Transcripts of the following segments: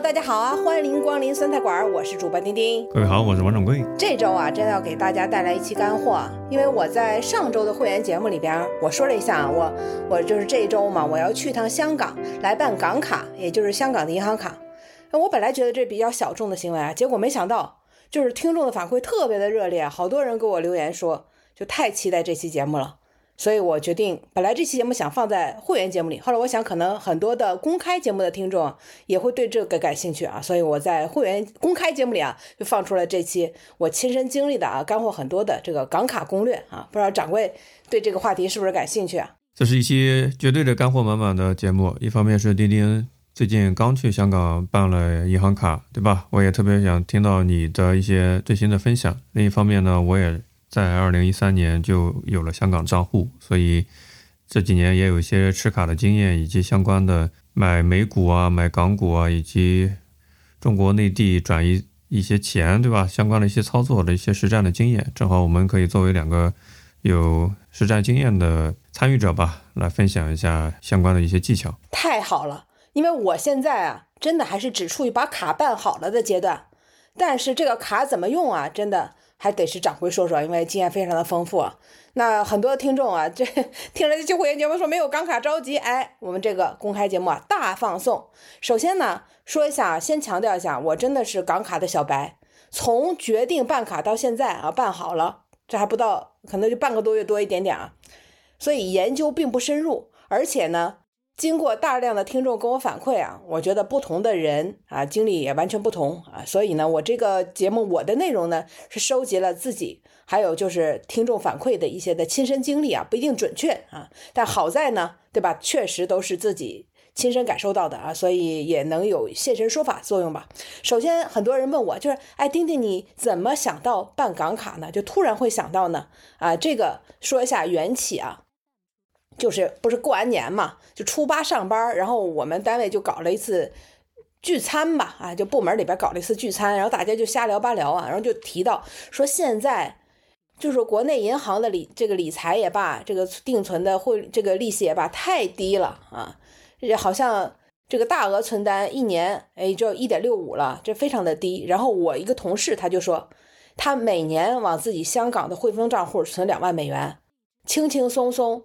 大家好啊，欢迎光临酸菜馆，我是主播丁丁。 各位好，我是王掌柜。 这周啊，真的要给大家带来一期干货，因为我在上周的会员节目里边，我说了一下，我就是这一周嘛，我要去趟香港来办港卡，也就是香港的银行卡。我本来觉得这比较小众的行为啊，结果没想到，就是听众的反馈特别的热烈，好多人给我留言说，就太期待这期节目了。所以我决定，本来这期节目想放在会员节目里，后来我想可能很多的公开节目的听众也会对这个感兴趣啊，所以我在会员公开节目里啊，就放出了这期我亲身经历的啊，干货很多的这个港卡攻略啊，不知道掌柜对这个话题是不是感兴趣啊？ 这是一期绝对的干货满满的节目，一方面是丁丁最近刚去香港办了银行卡，对吧？我也特别想听到你的一些最新的分享。另一方面呢，我也在2013年就有了香港账户，所以这几年也有一些持卡的经验，以及相关的买美股啊、买港股啊，以及中国内地转移一些钱，对吧？相关的一些操作的一些实战的经验，正好我们可以作为两个有实战经验的参与者吧，来分享一下相关的一些技巧。 太好了，因为我现在啊，真的还是只处于把卡办好了的阶段，但是这个卡怎么用啊，真的还得是掌柜说说，因为经验非常的丰富啊。那很多听众啊，这听了这期会员节目说没有港卡着急，我们这个公开节目啊大放送。首先呢，说一下，先强调一下，我真的是港卡的小白，从决定办卡到现在啊办好了，这还不到，可能就半个多月多一点点啊，所以研究并不深入，而且呢，经过大量的听众跟我反馈啊，我觉得不同的人啊经历也完全不同啊，所以呢，我这个节目我的内容呢是收集了自己还有就是听众反馈的一些的亲身经历啊，不一定准确啊，但好在呢，对吧？确实都是自己亲身感受到的啊，所以也能有现身说法作用吧。首先，很多人问我就是，丁丁你怎么想到办港卡呢？就突然会想到呢？啊，这个说一下缘起啊。就是不是过完年嘛，就初8上班，然后我们单位就搞了一次聚餐吧，啊，就部门里边搞了一次聚餐，然后大家就瞎聊八聊啊，然后就提到说现在就是国内银行的这个理财也罢，这个定存的这个利息也罢，太低了啊，好像这个大额存单一年就1.65了，这非常的低。然后我一个同事他就说，他每年往自己香港的汇丰账户存2万美元，轻轻松松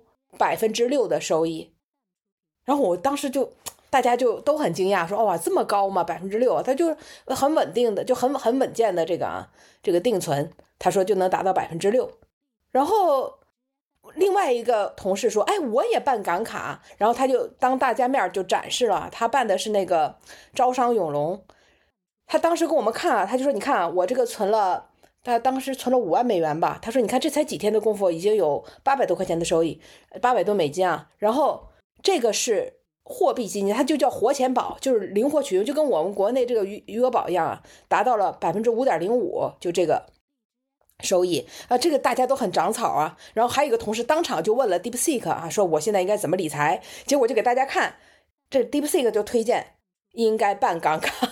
6%的收益。然后我当时就大家就都很惊讶，说哇这么高吗？6%，他就很稳定的，就很稳健的这个定存，他说就能达到6%。然后另外一个同事说，我也办港卡，然后他就当大家面就展示了，他办的是那个招商永隆，他当时给我们看啊，他就说你看啊，我这个他当时存了5万美元吧，他说你看这才几天的功夫已经有800多块钱的收益，800多美金啊，然后这个是货币基金，它就叫活钱宝，就是灵活取用，就跟我们国内这个余额宝一样啊，达到了5.05%，就这个收益啊，这个大家都很长草啊。然后还有一个同事当场就问了 DeepSeek 啊，说我现在应该怎么理财？结果就给大家看，这 DeepSeek 就推荐应该办港卡。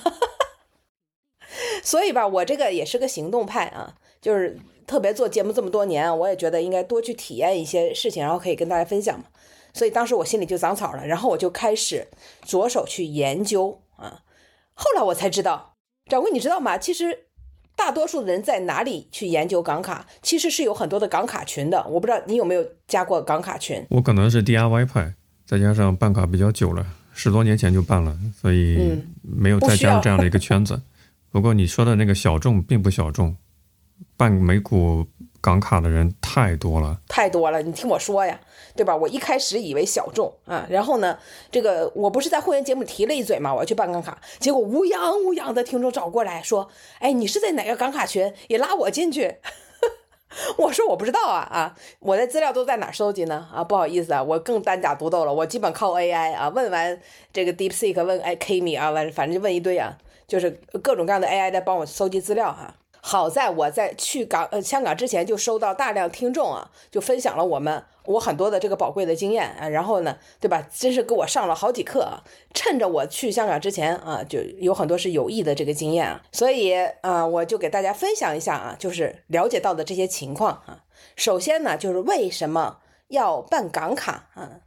所以吧，我这个也是个行动派啊，就是特别做节目这么多年，我也觉得应该多去体验一些事情，然后可以跟大家分享嘛。所以当时我心里就长草了，然后我就开始着手去研究啊。后来我才知道，掌柜你知道吗？其实大多数的人在哪里去研究港卡，其实是有很多的港卡群的。我不知道你有没有加过港卡群？ 我可能是 DIY 派，再加上办卡比较久了，10多年前就办了，所以没有再加入这样的一个圈子。不过你说的那个小众并不小众，办美股港卡的人太多了， 你听我说呀，对吧？我一开始以为小众啊，然后呢，这个我不是在会员节目提了一嘴嘛，我要去办港卡，结果乌泱的听众找过来说，你是在哪个港卡群？也拉我进去。我说我不知道啊，我的资料都在哪儿收集呢？不好意思啊，我更单打独斗了，我基本靠 AI 啊，问完这个 DeepSeek 问Kimi 啊，反正就问一堆啊，就是各种各样的 AI 在帮我搜集资料哈。好在我在去香港之前就收到大量听众啊，就分享了我很多的这个宝贵的经验啊，然后呢，对吧？真是给我上了好几课啊！趁着我去香港之前啊，就有很多是有益的这个经验啊，所以我就给大家分享一下啊，就是了解到的这些情况啊。首先呢，就是为什么要办港卡啊？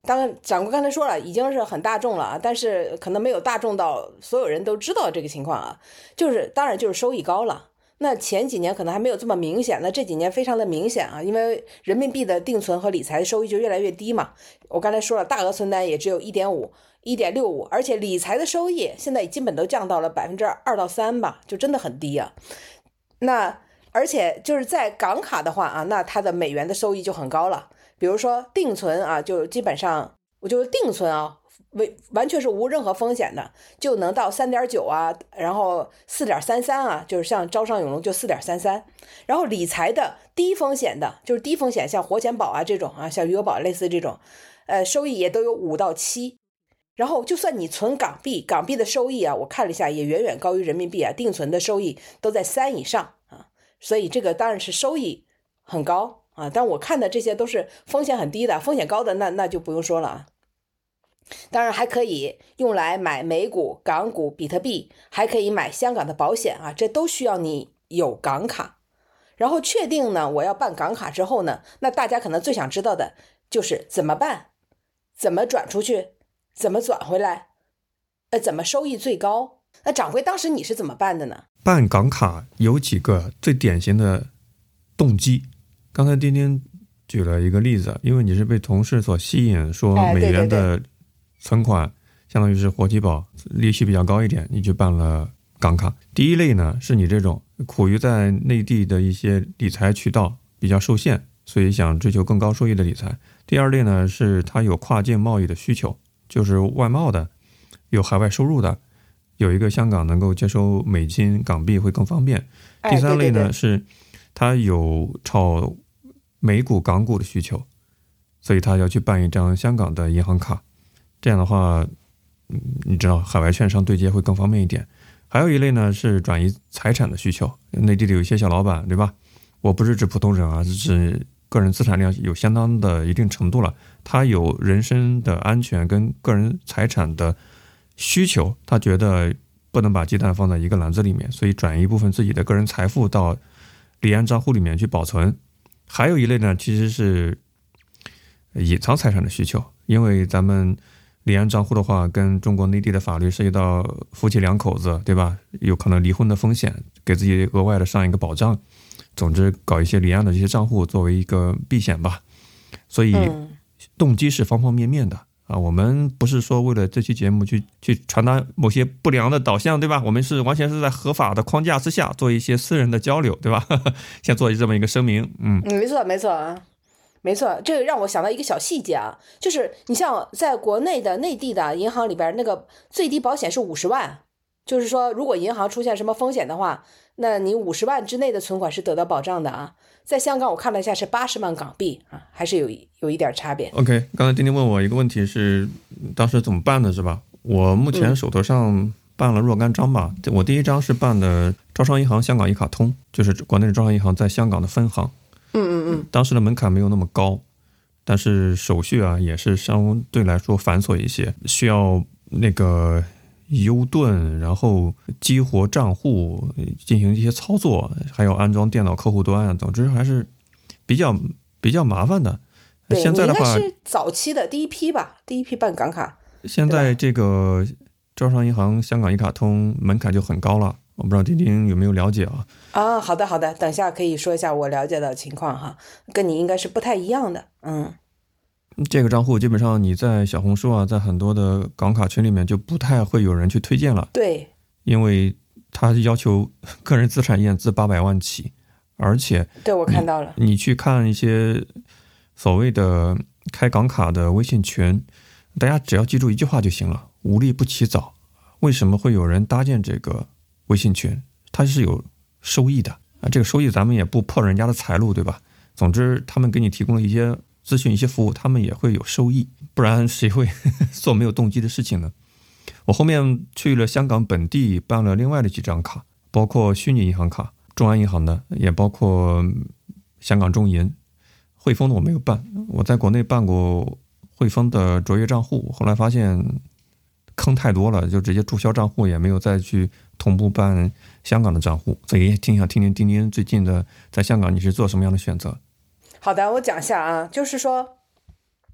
当然掌柜刚才说了，已经是很大众了啊，但是可能没有大众到所有人都知道这个情况啊。就是当然就是收益高了。那前几年可能还没有这么明显，那这几年非常的明显啊，因为人民币的定存和理财的收益就越来越低嘛。我刚才说了，大额存单也只有1.5、1.65，而且理财的收益现在基本都降到了2%到3%吧，就真的很低啊。那而且就是在港卡的话啊，那它的美元的收益就很高了。比如说定存啊，就基本上我就定存啊，完全是无任何风险的，就能到3.9啊，然后4.33啊，就是像招商永隆就4.33。然后理财的低风险的，就是低风险，像活钱宝啊这种啊，像余额宝类似这种，收益也都有5到7。然后就算你存港币，港币的收益啊，我看了一下也远远高于人民币啊，定存的收益都在3以上啊，所以这个当然是收益很高啊。但我看的这些都是风险很低的，风险高的那就不用说了啊。当然还可以用来买美股、港股、比特币，还可以买香港的保险啊，这都需要你有港卡。然后确定呢，我要办港卡之后呢，那大家可能最想知道的就是怎么办，怎么转出去，怎么转回来，怎么收益最高？那掌柜当时你是怎么办的呢？ 办港卡有几个最典型的动机，刚才丁丁举了一个例子，因为你是被同事所吸引，说美元的存款相当于是活期宝，利息比较高一点，你去办了港卡。第一类呢，是你这种苦于在内地的一些理财渠道比较受限，所以想追求更高收益的理财。第二类呢，是它有跨境贸易的需求，就是外贸的，有海外收入的，有一个香港能够接收美金港币会更方便。第三类呢，是它有炒美股港股的需求，所以他要去办一张香港的银行卡，这样的话你知道海外券商对接会更方便一点。还有一类呢，是转移财产的需求，内地的有一些小老板，对吧？我不是指普通人啊，是指个人资产量有相当的一定程度了，他有人身的安全跟个人财产的需求，他觉得不能把鸡蛋放在一个篮子里面，所以转移一部分自己的个人财富到离岸账户里面去保存。还有一类呢，其实是隐藏财产的需求，因为咱们离岸账户的话，跟中国内地的法律涉及到夫妻两口子，对吧？有可能离婚的风险，给自己额外的上一个保障。总之，搞一些离岸的这些账户作为一个避险吧。所以，动机是方方面面的啊。我们不是说为了这期节目去传达某些不良的导向，对吧？我们是完全是在合法的框架之下做一些私人的交流，对吧？先做这么一个声明。 没错没错啊。没错，这个让我想到一个小细节啊，就是你像在国内的内地的银行里边，那个最低保险是50万，就是说如果银行出现什么风险的话，那你50万之内的存款是得到保障的啊。在香港我看了一下是80万港币啊，还是有一点差别。 OK， 刚才丁丁问我一个问题是当时怎么办的是吧？我目前手头上办了若干张吧，我第一张是办的招商银行香港一卡通，就是国内的招商银行在香港的分行。当时的门槛没有那么高，但是手续啊也是相对来说繁琐一些，需要那个优盾，然后激活账户进行一些操作，还有安装电脑客户端啊，总之还是比较麻烦的。 对， 现在的话， 你应该是早期的第一批吧，第一批办港卡。 现在这个招商银行香港一卡通门槛就很高了，我不知道丁丁有没有了解啊？ 好的好的，等一下可以说一下我了解的情况哈，跟你应该是不太一样的。 这个账户基本上你在小红书啊，在很多的港卡群里面就不太会有人去推荐了。 对， 因为他要求个人资产验资800万起，而且对我看到了， 你去看一些所谓的开港卡的微信群，大家只要记住一句话就行了：无利不起早。为什么会有人搭建这个微信群？它是有收益的啊，这个收益咱们也不破人家的财路，对吧？总之，他们给你提供了一些资讯、一些服务，他们也会有收益，不然谁会做没有动机的事情呢？我后面去了香港本地办了另外的几张卡，包括虚拟银行卡，众安银行的，也包括香港中银。汇丰的我没有办，我在国内办过汇丰的卓越账户，后来发现坑太多了，就直接注销账户，也没有再去同步办香港的账户，所以也挺想听听丁丁最近的在香港你是做什么样的选择。 好的，我讲一下啊，就是说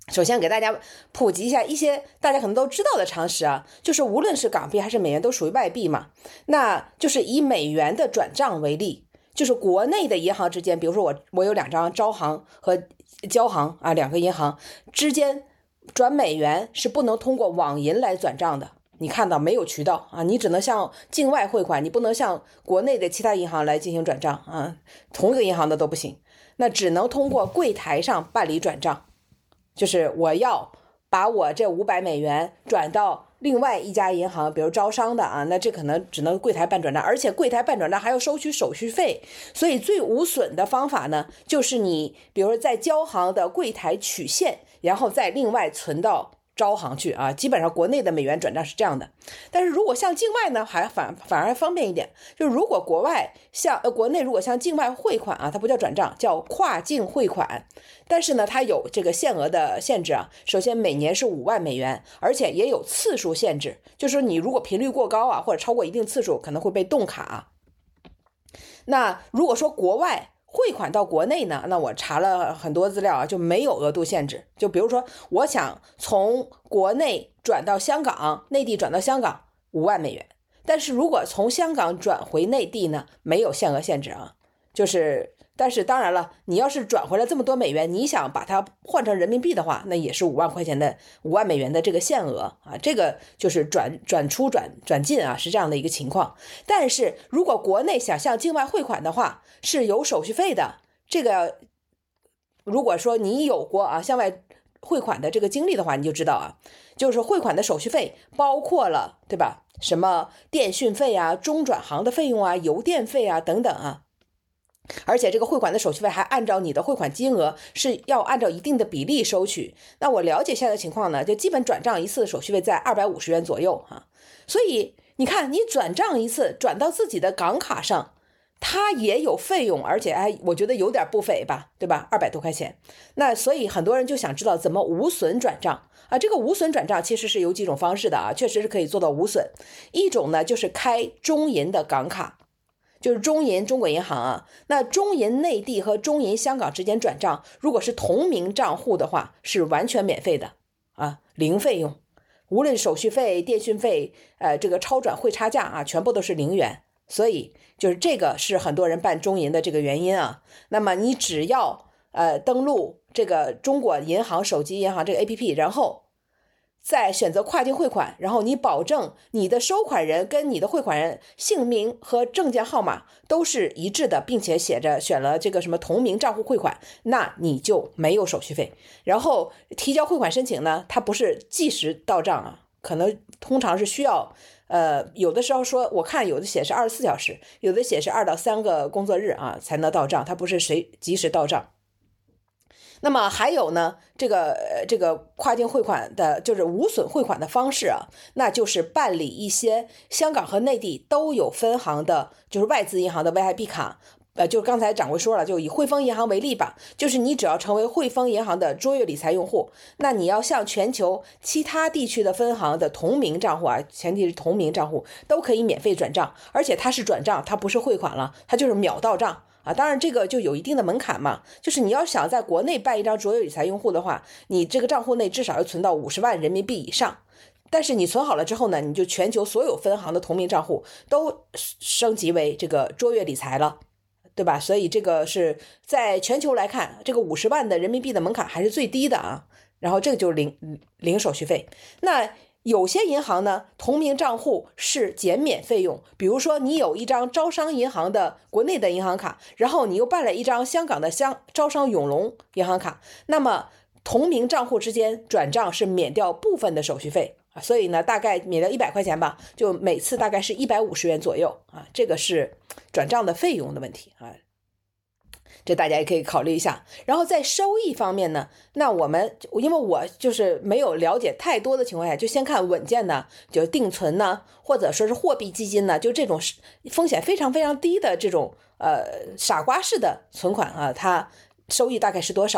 首先给大家普及一下一些大家可能都知道的常识啊，就是无论是港币还是美元都属于外币嘛，那就是以美元的转账为例，就是国内的银行之间，比如说我有2张招行和交行啊，2个银行之间转美元是不能通过网银来转账的，你看到没有渠道啊，你只能向境外汇款，你不能向国内的其他银行来进行转账啊，同一个银行的都不行，那只能通过柜台上办理转账。就是我要把我这500美元转到另外一家银行，比如招商的啊，那这可能只能柜台办转账，而且柜台办转账还要收取手续费，所以最无损的方法呢，就是你比如说在交行的柜台取现，然后再另外存到招行去啊，基本上国内的美元转账是这样的。但是如果像境外呢，还反而方便一点，就是如果国内如果向境外汇款啊，它不叫转账，叫跨境汇款，但是呢它有这个限额的限制啊，首先每年是5万美元，而且也有次数限制，就是说你如果频率过高啊，或者超过一定次数可能会被冻卡。那如果说国外汇款到国内呢，那我查了很多资料啊，就没有额度限制。就比如说我想从国内转到香港，内地转到香港5万美元，但是如果从香港转回内地呢，没有限额限制啊。但是当然了，你要是转回来这么多美元，你想把它换成人民币的话，那也是5万美元的这个限额啊，这个就是转出转进啊，是这样的一个情况。但是如果国内想向境外汇款的话，是有手续费的。这个如果说你有过啊向外汇款的这个经历的话，你就知道啊，就是汇款的手续费包括了，对吧？什么电讯费啊、中转行的费用啊、邮电费啊等等啊。而且这个汇款的手续费还按照你的汇款金额是要按照一定的比例收取。那我了解现在的情况呢，就基本转账一次的手续费在250元左右啊。所以你看，你转账一次转到自己的港卡上，它也有费用，而且我觉得有点不菲吧，对吧？200多块钱。那所以很多人就想知道怎么无损转账啊？这个无损转账其实是有几种方式的啊，确实是可以做到无损。一种呢就是开中银的港卡。就是中银中国银行啊，那中银内地和中银香港之间转账，如果是同名账户的话，是完全免费的啊，零费用，无论手续费、电讯费，这个超转汇差价啊，全部都是0元。所以就是这个是很多人办中银的这个原因啊。那么你只要登录这个中国银行手机银行这个 APP， 然后再选择跨境汇款，然后你保证你的收款人跟你的汇款人姓名和证件号码都是一致的，并且选了这个什么同名账户汇款，那你就没有手续费。然后提交汇款申请呢，它不是即时到账啊，可能通常是需要有的时候说我看有的写是24小时，有的写是2到3个工作日啊才能到账，它不是即时到账。那么还有呢，这个跨境汇款的就是无损汇款的方式啊，那就是办理一些香港和内地都有分行的，就是外资银行的 VIP 卡。就刚才掌柜说了，就以汇丰银行为例吧，就是你只要成为汇丰银行的卓越理财用户，那你要向全球其他地区的分行的同名账户啊，前提是同名账户都可以免费转账，而且它是转账，它不是汇款了，它就是秒到账。啊，当然这个就有一定的门槛嘛，就是你要想在国内办一张卓越理财用户的话，你这个账户内至少要存到50万人民币以上。但是你存好了之后呢，你就全球所有分行的同名账户都升级为这个卓越理财了，对吧？所以这个是在全球来看，这个50万的人民币的门槛还是最低的啊。然后这个就是零手续费。那有些银行呢，同名账户是减免费用，比如说你有一张招商银行的国内的银行卡，然后你又办了一张香港的招商永隆银行卡，那么同名账户之间转账是免掉部分的手续费，所以呢大概免掉100块钱吧，就每次大概是150元左右啊，这个是转账的费用的问题啊。这大家也可以考虑一下。然后在收益方面呢，那因为我就是没有了解太多的情况下，就先看稳健的，就定存呢，或者说是货币基金呢，就这种风险非常非常低的这种傻瓜式的存款啊，它收益大概是多少？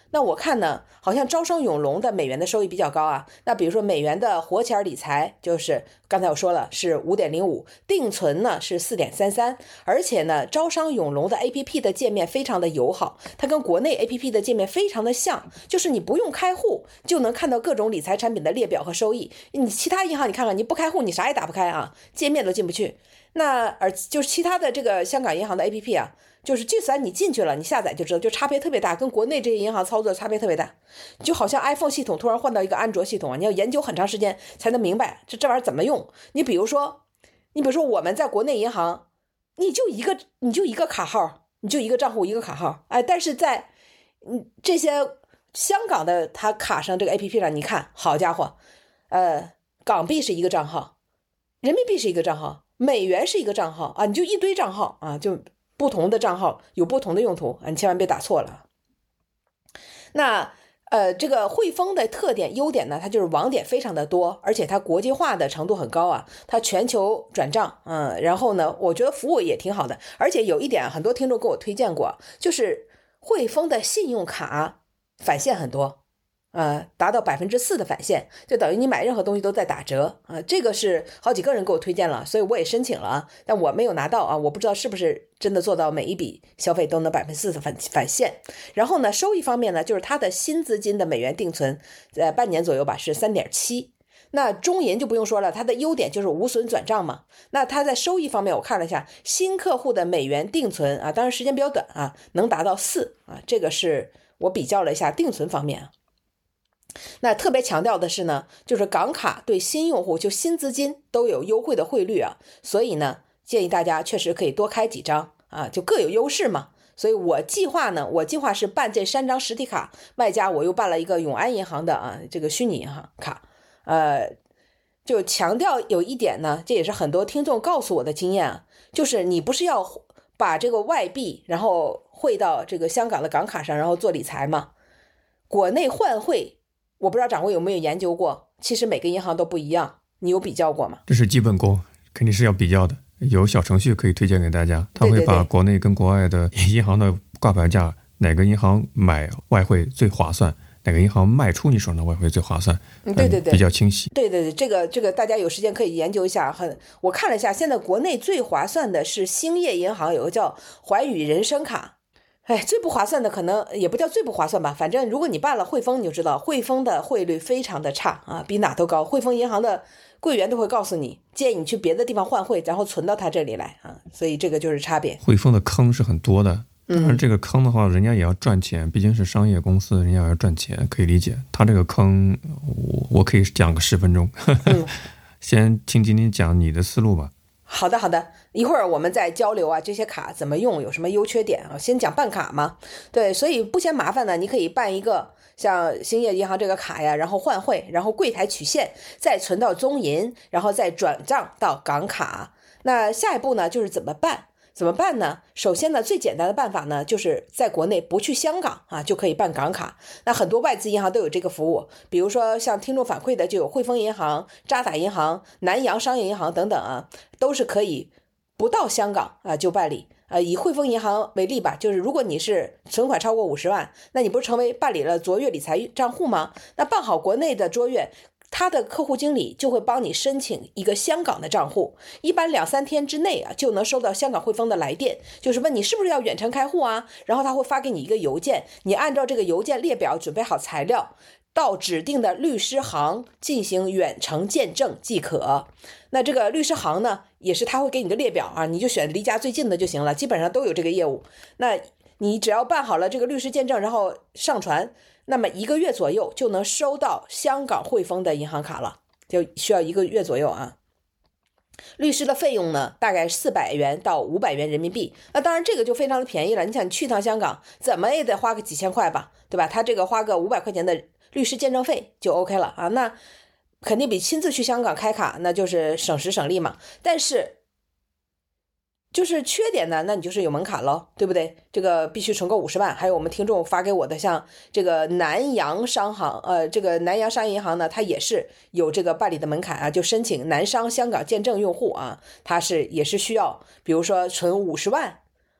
那我看呢，好像招商永隆的美元的收益比较高啊。那比如说美元的活钱理财，就是刚才我说了是 5.05， 定存呢是 4.33， 而且呢，招商永隆的 APP 的界面非常的友好，它跟国内 APP 的界面非常的像，就是你不用开户就能看到各种理财产品的列表和收益。你其他银行你看看，你不开户你啥也打不开啊，界面都进不去。那就是其他的这个香港银行的 APP 啊，就是就算你进去了，你下载就知道，就差别特别大，跟国内这些银行操作差别特别大。就好像 iPhone 系统突然换到一个安卓系统啊，你要研究很长时间才能明白这玩意儿怎么用。你比如说我们在国内银行，你就一个卡号，你就一个账户一个卡号，哎，但是在这些香港的它卡上这个 APP 上，你看，好家伙，港币是一个账号，人民币是一个账号，美元是一个账号啊，你就一堆账号啊，就不同的账号有不同的用途啊，你千万别打错了。那这个汇丰的特点优点呢，它就是网点非常的多，而且它国际化的程度很高啊，它全球转账，然后呢，我觉得服务也挺好的，而且有一点很多听众给我推荐过，就是汇丰的信用卡返现很多。达到4%的返现，就等于你买任何东西都在打折啊！这个是好几个人给我推荐了，所以我也申请了，但我没有拿到啊，我不知道是不是真的做到每一笔消费都能4%的返现。然后呢，收益方面呢，就是它的新资金的美元定存，半年左右吧是 3.7%。那中银就不用说了，它的优点就是无损转账嘛。那它在收益方面，我看了一下，新客户的美元定存啊，当然时间比较短啊，能达到4啊，这个是我比较了一下定存方面啊。那特别强调的是呢，就是港卡对新用户就新资金都有优惠的汇率啊，所以呢，建议大家确实可以多开几张啊，就各有优势嘛。所以我计划是办这3张实体卡，外加我又办了一个永安银行的这个虚拟银行卡。就强调有一点呢，这也是很多听众告诉我的经验啊，就是你不是要把这个外币然后汇到这个香港的港卡上，然后做理财吗？国内换汇。我不知道掌柜有没有研究过，其实每个银行都不一样，你有比较过吗？ 这是基本功，肯定是要比较的。有小程序可以推荐给大家，他会把国内跟国外的银行的挂牌价，哪个银行买外汇最划算，哪个银行卖出你手上的外汇最划算， 对， 比较清晰。 对，这个大家有时间可以研究一下。我看了一下，现在国内最划算的是兴业银行有个叫寰宇人生卡。最不划算的可能也不叫最不划算吧，反正如果你办了汇丰，你就知道汇丰的汇率非常的差啊，比哪都高。汇丰银行的柜员都会告诉你，建议你去别的地方换汇，然后存到他这里来啊，所以这个就是差别。 汇丰的坑是很多的，当然这个坑的话，人家也要赚钱，毕竟是商业公司，人家也要赚钱，可以理解。他这个坑，我可以讲个10分钟，先听今天讲你的思路吧。 好的，一会儿我们再交流啊，这些卡怎么用，有什么优缺点啊？先讲办卡嘛，对，所以不嫌麻烦呢，你可以办一个像兴业银行这个卡呀，然后换汇，然后柜台取现，再存到中银，然后再转账到港卡。那下一步呢，就是怎么办呢？首先呢，最简单的办法呢，就是在国内不去香港啊，就可以办港卡。那很多外资银行都有这个服务，比如说像听众反馈的就有汇丰银行、渣打银行、南洋商业银行等等啊，都是可以不到香港啊就办理。以汇丰银行为例吧，就是如果你是存款超过50万，那你不是成为办理了卓越理财账户吗？那办好国内的卓越，他的客户经理就会帮你申请一个香港的账户，一般2-3天之内啊就能收到香港汇丰的来电，就是问你是不是要远程开户啊，然后他会发给你一个邮件，你按照这个邮件列表准备好材料，到指定的律师行进行远程见证即可。那这个律师行呢，也是他会给你个列表啊，你就选离家最近的就行了，基本上都有这个业务。那你只要办好了这个律师见证，然后上传，那么1个月左右就能收到香港汇丰的银行卡了，就需要1个月左右啊。律师的费用呢，大概400元到500元人民币。那当然这个就非常的便宜了，你想你去趟香港，怎么也得花个几千块吧，对吧？他这个花个500块钱的律师见证费就 OK 了啊，那肯定比亲自去香港开卡那就是省时省力嘛。但是就是缺点呢，那你就是有门槛咯，对不对？这个必须存够50万。还有我们听众发给我的，像这个南洋商行，这个南洋商业银行呢，它也是有这个办理的门槛啊，就申请南商香港见证用户啊，它也是需要，比如说存50万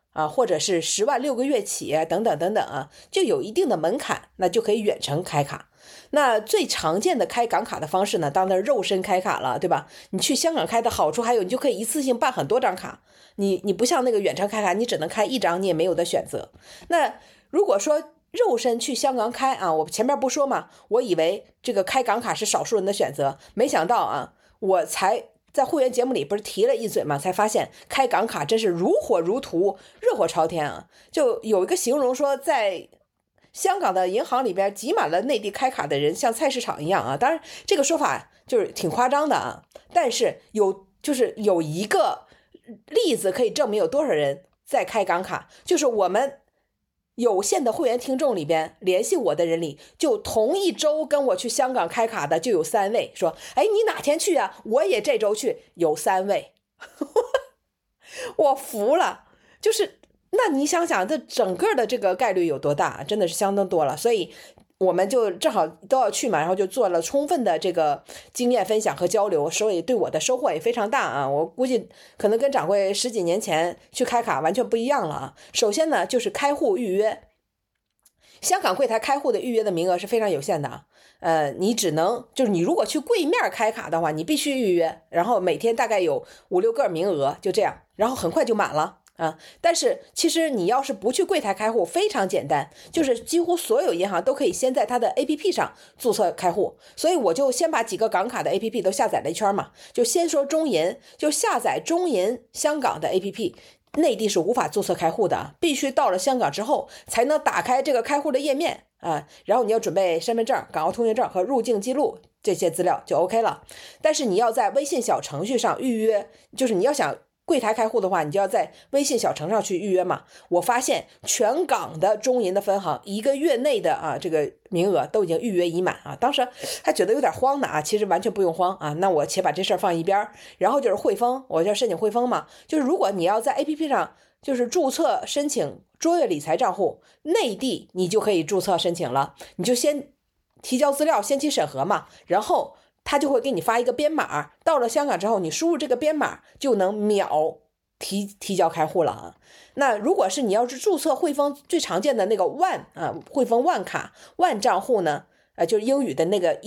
啊，或者是10万6个月起等等等等啊，就有一定的门槛，那就可以远程开卡。那最常见的开港卡的方式呢，当然肉身开卡了，对吧？你去香港开的好处还有，你就可以一次性办很多张卡，你不像那个远程开卡，你只能开一张，你也没有的选择。那如果说肉身去香港开啊，我前面不说嘛，我以为这个开港卡是少数人的选择，没想到啊，我才在会员节目里不是提了一嘴嘛，才发现开港卡真是如火如荼，热火朝天啊！就有一个形容说，在香港的银行里边挤满了内地开卡的人，像菜市场一样啊。当然，这个说法就是挺夸张的啊，但是有一个例子可以证明有多少人在开港卡，就是我们有限的会员听众里边联系我的人里，就同一周跟我去香港开卡的就有3位，说哎你哪天去啊？我也这周去，有3位，我服了，就是那你想想这整个的这个概率有多大，真的是相当多了。所以我们就正好都要去嘛，然后就做了充分的这个经验分享和交流，所以对我的收获也非常大啊。我估计可能跟掌柜10几年前去开卡完全不一样了啊。首先呢，就是开户预约，香港柜台开户的预约的名额是非常有限的啊。你只能就是你如果去柜面开卡的话，你必须预约，然后每天大概有5、6个名额，就这样，然后很快就满了。但是其实你要是不去柜台开户，非常简单，就是几乎所有银行都可以先在它的 APP 上注册开户。所以我就先把几个港卡的 APP 都下载了一圈嘛，就先说中银，就下载中银香港的 APP， 内地是无法注册开户的，必须到了香港之后才能打开这个开户的页面啊。然后你要准备身份证、港澳通行证和入境记录这些资料就 OK 了。但是你要在微信小程序上预约，就是你要想柜台开户的话，你就要在微信小程上去预约嘛。我发现全港的中银的分行1个月内的这个名额都已经预约已满啊。当时还觉得有点慌的啊，其实完全不用慌啊。那我且把这事儿放一边，然后就是汇丰，我要申请汇丰嘛。就是如果你要在 APP 上就是注册申请卓越理财账户，内地你就可以注册申请了，你就先提交资料，先期审核嘛，然后他就会给你发一个编码，到了香港之后你输入这个编码就能秒提交开户了啊。那如果是你要是注册汇丰最常见的那个万汇丰万卡万账户呢，就是英语的那个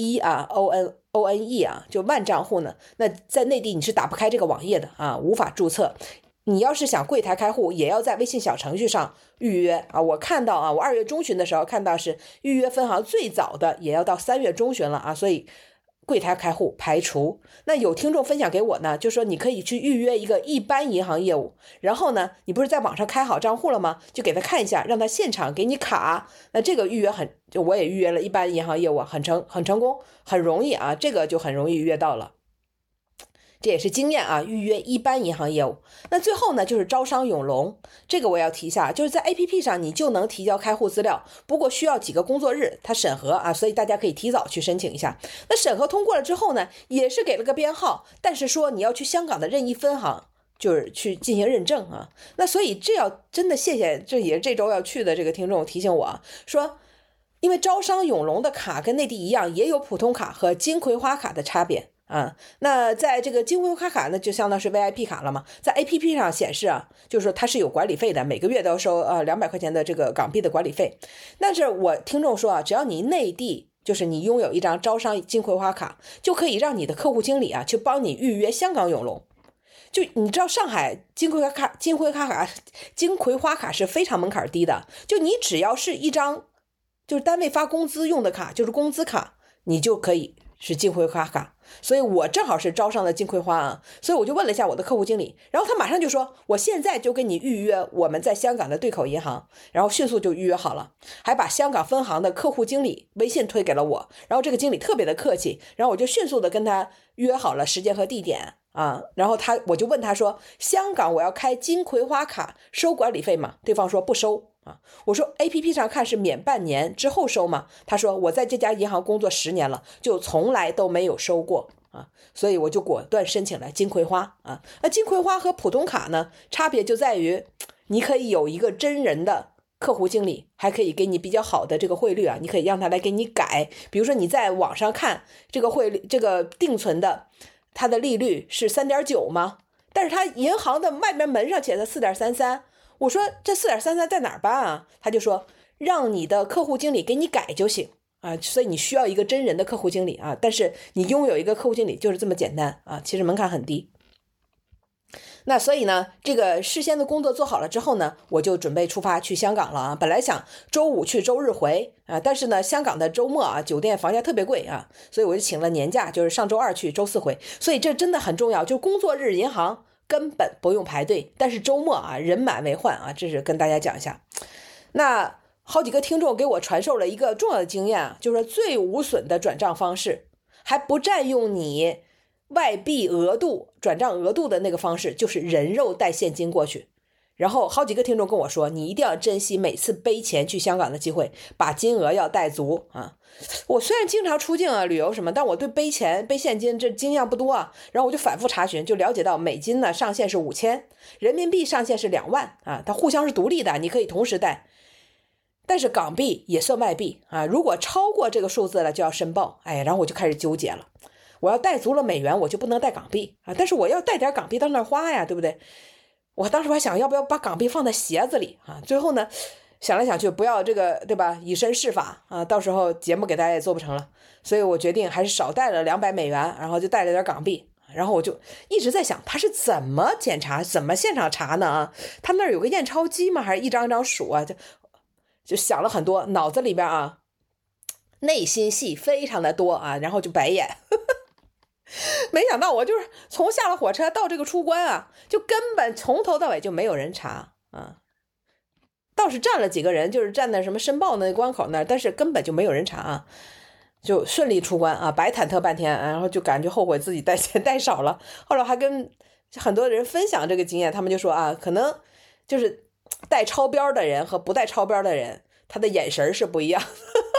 ONE 啊，就万账户呢，那在内地你是打不开这个网页的啊，无法注册。你要是想柜台开户，也要在微信小程序上预约啊。我看到我2月中旬的时候看到是预约分行最早的也要到3月中旬了啊，所以柜台开户排除。那有听众分享给我呢，就说你可以去预约一个一般银行业务，然后呢，你不是在网上开好账户了吗？就给他看一下，让他现场给你卡。那这个预约就我也预约了一般银行业务，很成功，很容易啊，这个就很容易预约到了。这也是经验啊，预约一般银行业务。那最后呢，就是招商永隆，这个我要提一下，就是在 APP 上你就能提交开户资料，不过需要几个工作日它审核啊，所以大家可以提早去申请一下。那审核通过了之后呢，也是给了个编号，但是说你要去香港的任意分行，就是去进行认证啊。那所以这要真的谢谢，这也是这周要去的这个听众提醒我说，因为招商永隆的卡跟内地一样，也有普通卡和金葵花卡的差别。那在这个金葵花卡呢，就相当是 VIP 卡了嘛，在 APP 上显示啊，就是说它是有管理费的，每个月都要收200块钱的这个港币的管理费。但是我听众说啊，只要你内地就是你拥有一张招商金葵花卡，就可以让你的客户经理去帮你预约香港永隆。就你知道上海金葵花卡是非常门槛低的，就你只要是一张就是单位发工资用的卡，就是工资卡，你就可以是金葵花卡。所以我正好是招商的金葵花啊，所以我就问了一下我的客户经理，然后他马上就说我现在就给你预约我们在香港的对口银行，然后迅速就预约好了，还把香港分行的客户经理微信推给了我，然后这个经理特别的客气，然后我就迅速的跟他约好了时间和地点然后我就问他说，香港我要开金葵花卡收管理费吗？对方说不收我说 APP 上看是免半年之后收吗？他说我在这家银行工作10年了，就从来都没有收过所以我就果断申请了金葵花那金葵花和普通卡呢，差别就在于你可以有一个真人的客户经理，还可以给你比较好的这个汇率你可以让他来给你改。比如说你在网上看这个汇率，这个定存的它的利率是 3.9 吗？但是它银行的外面门上写的 4.33， 我说这4.33在哪儿办啊？他就说让你的客户经理给你改就行啊，所以你需要一个真人的客户经理啊，但是你拥有一个客户经理就是这么简单啊，其实门槛很低。那所以呢，这个事先的工作做好了之后呢，我就准备出发去香港了啊。本来想周5去周日回啊，但是呢，香港的周末啊，酒店房价特别贵啊，所以我就请了年假，就是上周2去，周4回。所以这真的很重要，就工作日银行根本不用排队，但是周末啊人满为患啊，这是跟大家讲一下。那好几个听众给我传授了一个重要的经验啊，就是最无损的转账方式，还不占用你外币额度转账额度的那个方式，就是人肉带现金过去。然后好几个听众跟我说，你一定要珍惜每次背钱去香港的机会，把金额要带足啊。我虽然经常出境啊旅游什么，但我对背钱背现金这经验不多啊。然后我就反复查询，就了解到美金呢上限是5000，人民币上限是2万啊，它互相是独立的，你可以同时带。但是港币也算外币啊，如果超过这个数字了就要申报。哎，然后我就开始纠结了。我要带足了美元，我就不能带港币啊！但是我要带点港币到那儿花呀，对不对？我当时还想要不要把港币放在鞋子里啊？最后呢，想来想去，不要这个，对吧？以身试法啊，到时候节目给大家也做不成了，所以我决定还是少带了200美元，然后就带了点港币。然后我就一直在想，他是怎么检查，怎么现场查呢？啊，他那儿有个验钞机吗？还是一张一张数啊？就想了很多，脑子里边啊，内心戏非常的多啊，然后就白眼。没想到我就是从下了火车到这个出关啊，就根本从头到尾就没有人查啊，倒是站了几个人，就是站在什么申报那关口那儿，但是根本就没有人查啊，就顺利出关啊，白忐忑半天，然后就感觉后悔自己带钱带少了。后来还跟很多人分享这个经验，他们就说啊，可能就是带超标的人和不带超标的人，他的眼神是不一样的。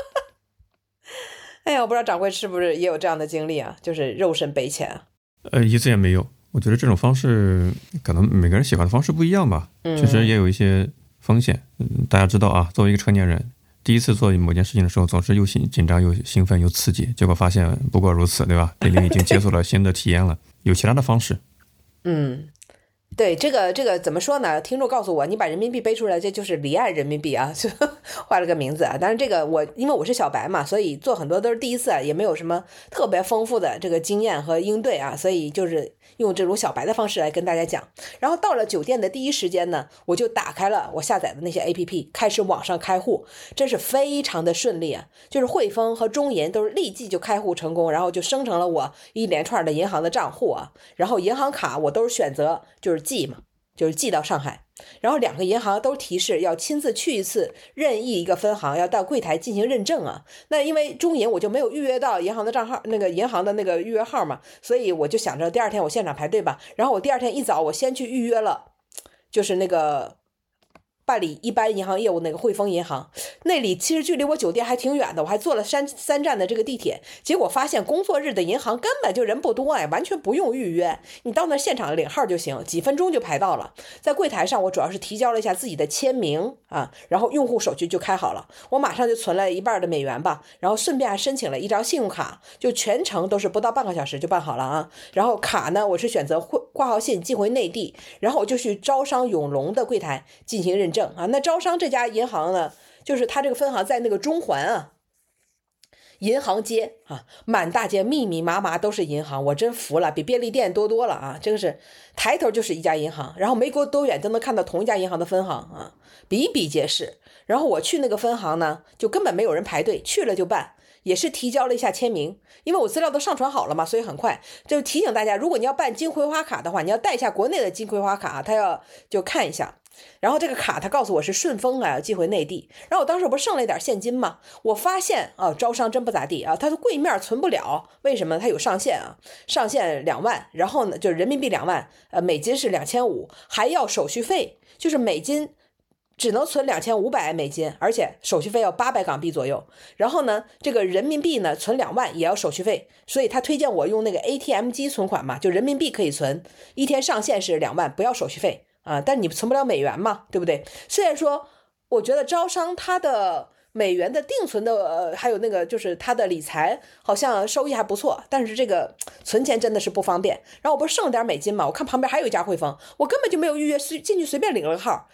哎呀，我不知道掌柜是不是也有这样的经历啊，就是肉身背钱啊。 一次也没有。我觉得这种方式可能每个人喜欢的方式不一样吧，确实也有一些风险。大家知道啊，作为一个成年人，第一次做某件事情的时候，总是又紧张又兴奋又刺激，结果发现不过如此，对吧？丁丁已经接受了新的体验了，有其他的方式。 对，这个怎么说呢？听众告诉我，你把人民币背出来，这就是离岸人民币啊，就换了个名字啊。当然这个因为我是小白嘛，所以做很多都是第一次啊，也没有什么特别丰富的这个经验和应对啊，所以就是用这种小白的方式来跟大家讲。然后到了酒店的第一时间呢，我就打开了我下载的那些 APP， 开始网上开户，真是非常的顺利啊。就是汇丰和中银都是立即就开户成功，然后就生成了我一连串的银行的账户啊。然后银行卡我都是选择就是寄嘛，就是寄到上海，然后2个银行都提示要亲自去一次任意一个分行，要到柜台进行认证啊。那因为中银我就没有预约到银行的账号，那个银行的那个预约号嘛，所以我就想着第2天我现场排队吧。然后我第2天一早我先去预约了，就是那个办理一般银行业务那个汇丰银行，那里其实距离我酒店还挺远的，我还坐了3站的这个地铁，结果发现工作日的银行根本就人不多哎，完全不用预约，你到那现场领号就行，几分钟就排到了。在柜台上我主要是提交了一下自己的签名啊，然后用户手续就开好了，我马上就存了1半的美元吧，然后顺便还申请了一张信用卡，就全程都是不到半个小时就办好了啊。然后卡呢，我是选择挂号信寄回内地，然后我就去招商永隆的柜台进行认证啊。那招商这家银行呢，就是它这个分行在那个中环啊，银行街啊，满大街密密麻麻都是银行，我真服了，比便利店多了啊！这个是抬头就是一家银行，然后没过多远都能看到同一家银行的分行啊，比比皆是。然后我去那个分行呢，就根本没有人排队，去了就办，也是提交了一下签名，因为我资料都上传好了嘛，所以很快。就提醒大家，如果你要办金葵花卡的话，你要带一下国内的金葵花卡，他要就看一下。然后这个卡他告诉我是顺丰啊，要寄回内地。然后我当时不是剩了一点现金吗？我发现啊，招商真不咋地啊，他的柜面存不了，为什么？他有上限啊，上限2万，然后呢就是人民币2万，美金是2500，还要手续费，就是美金只能存2500美金，而且手续费要800港币左右。然后呢，这个人民币呢存2万也要手续费，所以他推荐我用那个 ATM 机存款嘛，就人民币可以存，一天上限是2万，不要手续费。但你存不了美元嘛，对不对？虽然说我觉得招商它的美元的定存的还有那个就是它的理财好像收益还不错，但是这个存钱真的是不方便。然后我不是剩点美金嘛，我看旁边还有一家汇丰，我根本就没有预约，进去随便领了个号，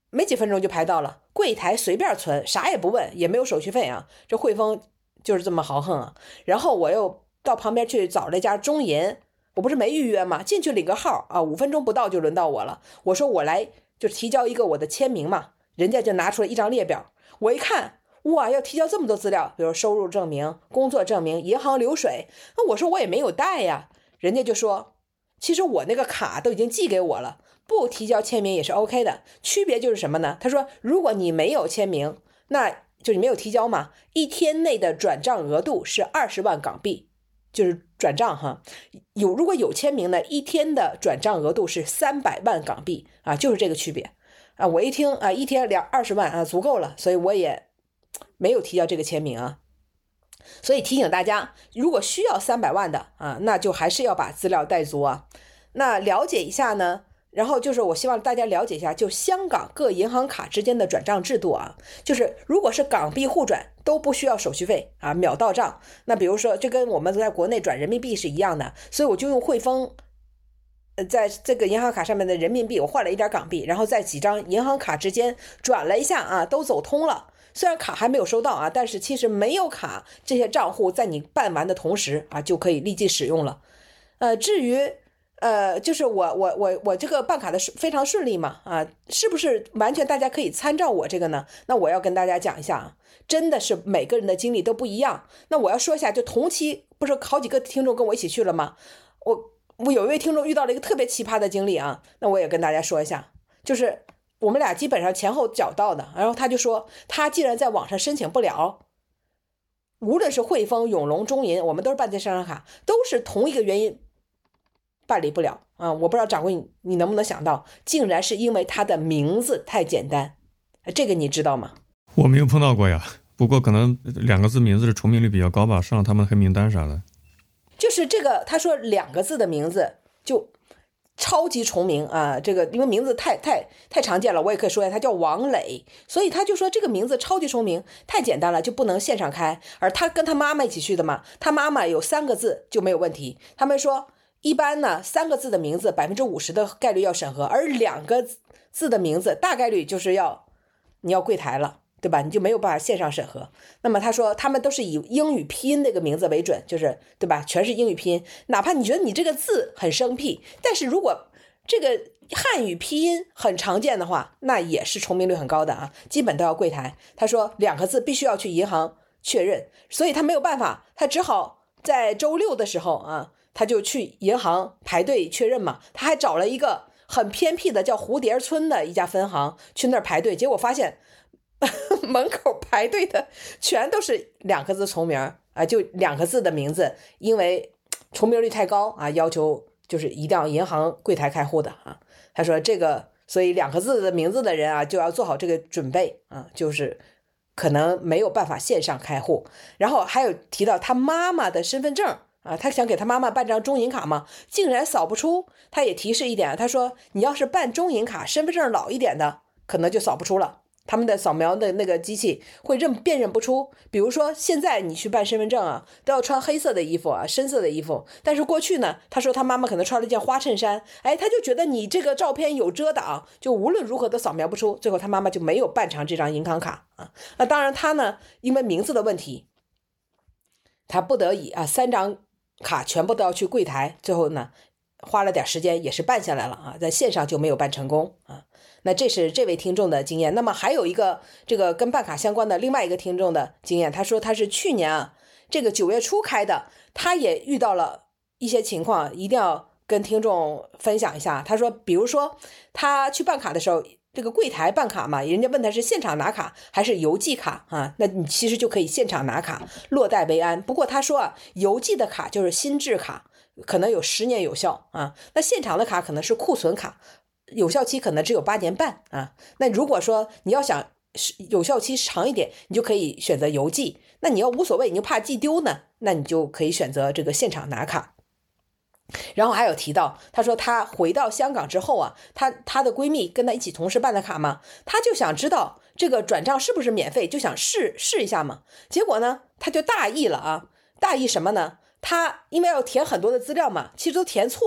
没几分钟就排到了，柜台随便存，啥也不问，也没有手续费啊。这汇丰就是这么豪横啊。然后我又到旁边去找了一家中银，我不是没预约吗？进去领个号啊，5分钟不到就轮到我了。我说我来就提交一个我的签名嘛，人家就拿出了一张列表，我一看，哇，要提交这么多资料，比如收入证明、工作证明、银行流水，那我说我也没有带呀，人家就说，其实我那个卡都已经寄给我了，不提交签名也是 OK 的，区别就是什么呢？他说，如果你没有签名，那就你没有提交嘛，1天内的转账额度是20万港币，就是转账哈。如果有签名呢，1天的转账额度是300万港币啊，就是这个区别啊。我一听啊，1天20万啊，足够了，所以我也没有提交这个签名啊。所以提醒大家，如果需要300万的啊，那就还是要把资料带足啊。那了解一下呢，然后就是我希望大家了解一下，就香港各银行卡之间的转账制度啊，就是如果是港币互转都不需要手续费啊，秒到账。那比如说这跟我们在国内转人民币是一样的，所以我就用汇丰在这个银行卡上面的人民币，我换了一点港币，然后在几张银行卡之间转了一下啊，都走通了。虽然卡还没有收到啊，但是其实没有卡这些账户在你办完的同时啊，就可以立即使用了。至于就是我这个办卡的非常顺利嘛啊，是不是完全大家可以参照我这个呢？那我要跟大家讲一下啊，真的是每个人的经历都不一样。那我要说一下，就同期不是好几个听众跟我一起去了吗？我有一位听众遇到了一个特别奇葩的经历啊，那我也跟大家说一下，就是我们俩基本上前后脚到的，然后他就说他既然在网上申请不了，无论是汇丰、永隆、中银，我们都是办这3张卡，都是同一个原因办理不了啊！我不知道掌柜你能不能想到，竟然是因为他的名字太简单，这个你知道吗？ 我没有碰到过呀，不过可能2个字名字的重名率比较高吧，上了他们黑名单啥的。 就是这个，他说2个字的名字就超级重名啊，这个因为名字太常见了，我也可以说一下，他叫王磊，所以他就说这个名字超级重名，太简单了，就不能线上开。而他跟他妈妈一起去的嘛，他妈妈有3个字就没有问题。他们说一般呢3个字的名字50%的概率要审核，而2个字的名字大概率就是你要柜台了，对吧？你就没有办法线上审核。那么他说他们都是以英语拼音那个名字为准，就是对吧？全是英语拼音，哪怕你觉得你这个字很生僻，但是如果这个汉语拼音很常见的话，那也是重名率很高的啊，基本都要柜台。他说2个字必须要去银行确认，所以他没有办法，他只好在周6的时候啊，他就去银行排队确认嘛。他还找了一个很偏僻的叫蝴蝶村的一家分行去那儿排队，结果发现门口排队的全都是2个字重名啊，就2个字的名字，因为重名率太高啊，要求就是一定要银行柜台开户的啊。他说这个，所以2个字的名字的人啊，就要做好这个准备啊，就是可能没有办法线上开户。然后还有提到他妈妈的身份证啊，他想给他妈妈办张中银卡嘛，竟然扫不出。他也提示一点，他说你要是办中银卡，身份证老一点的，可能就扫不出了。他们的扫描的那个机器会辨认不出，比如说现在你去办身份证啊，都要穿黑色的衣服啊，深色的衣服。但是过去呢，他说他妈妈可能穿了一件花衬衫，他就觉得你这个照片有遮挡，就无论如何都扫描不出。最后他妈妈就没有办成这张银行卡啊。那当然他呢，因为名字的问题，他不得已啊，3张卡全部都要去柜台，最后呢花了点时间也是办下来了啊，在线上就没有办成功啊。那这是这位听众的经验。那么还有一个这个跟办卡相关的另外一个听众的经验，他说他是去年啊这个9月初开的，他也遇到了一些情况，一定要跟听众分享一下。他说比如说他去办卡的时候，这个柜台办卡嘛，人家问他是现场拿卡还是邮寄卡啊，那你其实就可以现场拿卡，落袋为安。不过他说啊，邮寄的卡就是新制卡，可能有10年有效啊，那现场的卡可能是库存卡，有效期可能只有8年半啊。那如果说你要想有效期长一点，你就可以选择邮寄。那你要无所谓，你就怕寄丢呢，那你就可以选择这个现场拿卡。然后还有提到，他说他回到香港之后啊，他的闺蜜跟他一起同时办的卡嘛，他就想知道这个转账是不是免费，就想试一下嘛。结果呢，他就大意了啊，大意什么呢？他因为要填很多的资料嘛，其实都填错了。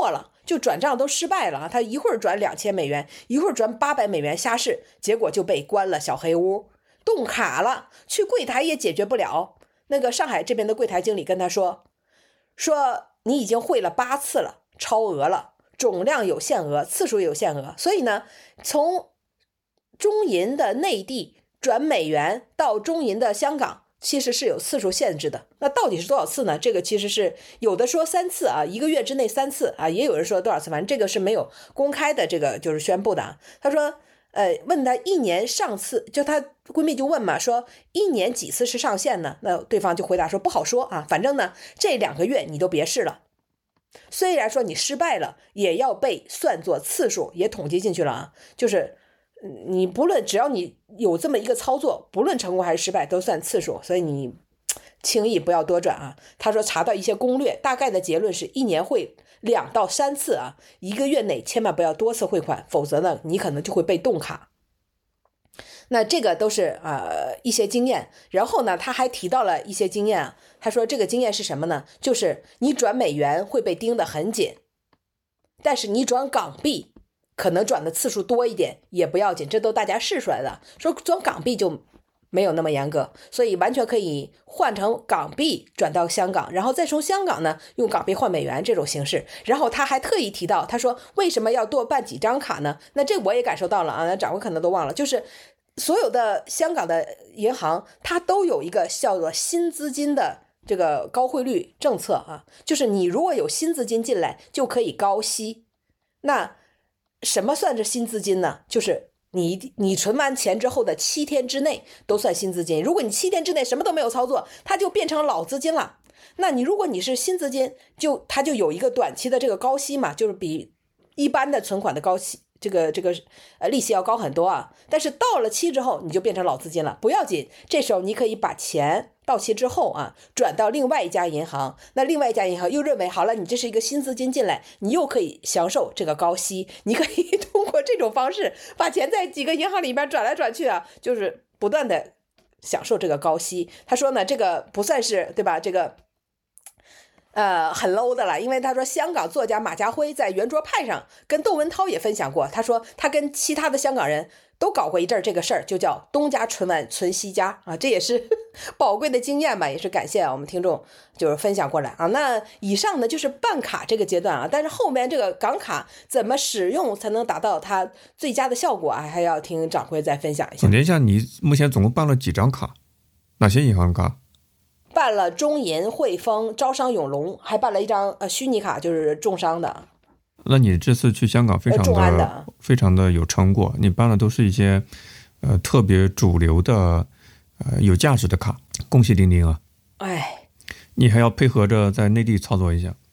就转账都失败了啊，他一会儿转2000美元，一会儿转800美元瞎试，结果就被关了小黑屋，冻卡了，去柜台也解决不了。那个上海这边的柜台经理跟他说你已经汇了8次了，超额了，总量有限额，次数有限额，所以呢，从中银的内地转美元到中银的香港其实是有次数限制的。那到底是多少次呢？这个其实是有的说3次啊，1个月之内3次啊，也有人说多少次，反正这个是没有公开的，这个就是宣布的啊。他说问他1年上次，就她闺蜜就问嘛，说1年几次是上限呢？那对方就回答说不好说啊，反正呢这2个月你都别试了。虽然说你失败了，也要被算作次数，也统计进去了啊。就是你不论只要你有这么一个操作，不论成功还是失败都算次数，所以你轻易不要多转啊。他说查到一些攻略，大概的结论是1年汇2到3次啊，1个月内千万不要多次汇款，否则呢你可能就会被冻卡。那这个都是一些经验，然后呢他还提到了一些经验啊，他说这个经验是什么呢？就是你转美元会被盯得很紧，但是你转港币可能转的次数多一点也不要紧，这都大家试出来的，说转港币就没有那么严格，所以完全可以换成港币转到香港，然后再从香港呢用港币换美元这种形式。然后他还特意提到，他说为什么要多办几张卡呢？那这我也感受到了啊，那掌柜可能都忘了，就是所有的香港的银行它都有一个叫做新资金的这个高汇率政策啊，就是你如果有新资金进来就可以高息。那什么算是新资金呢？就是你存完钱之后的7天之内都算新资金，如果你7天之内什么都没有操作，它就变成老资金了。那你如果你是新资金，它就有一个短期的这个高息嘛，就是比一般的存款的高息这个利息要高很多啊。但是到了期之后你就变成老资金了，不要紧，这时候你可以把钱到期之后啊转到另外一家银行，那另外一家银行又认为好了，你这是一个新资金进来，你又可以享受这个高息，你可以通过这种方式把钱在几个银行里边转来转去啊，就是不断的享受这个高息。他说呢，这个不算是对吧？这个很 low 的了，因为他说香港作家马家辉在圆桌派上跟窦文涛也分享过，他说他跟其他的香港人都搞过一阵这个事儿，就叫东家存完存西家啊，这也是宝贵的经验吧，也是感谢我们听众就是分享过来啊。那以上呢就是办卡这个阶段啊，但是后面这个港卡怎么使用才能达到它最佳的效果啊，还要听掌柜再分享一下。 总结一下，你目前总共办了几张卡？哪些银行卡？ 办了中银、汇丰、招商永隆，还办了一张虚拟卡，就是重商的。 那你这次去香港非常的有成果，你办的都是一些特别主流的有价值的卡，恭喜丁丁啊！ 哎， 你还要配合着在内地操作一下。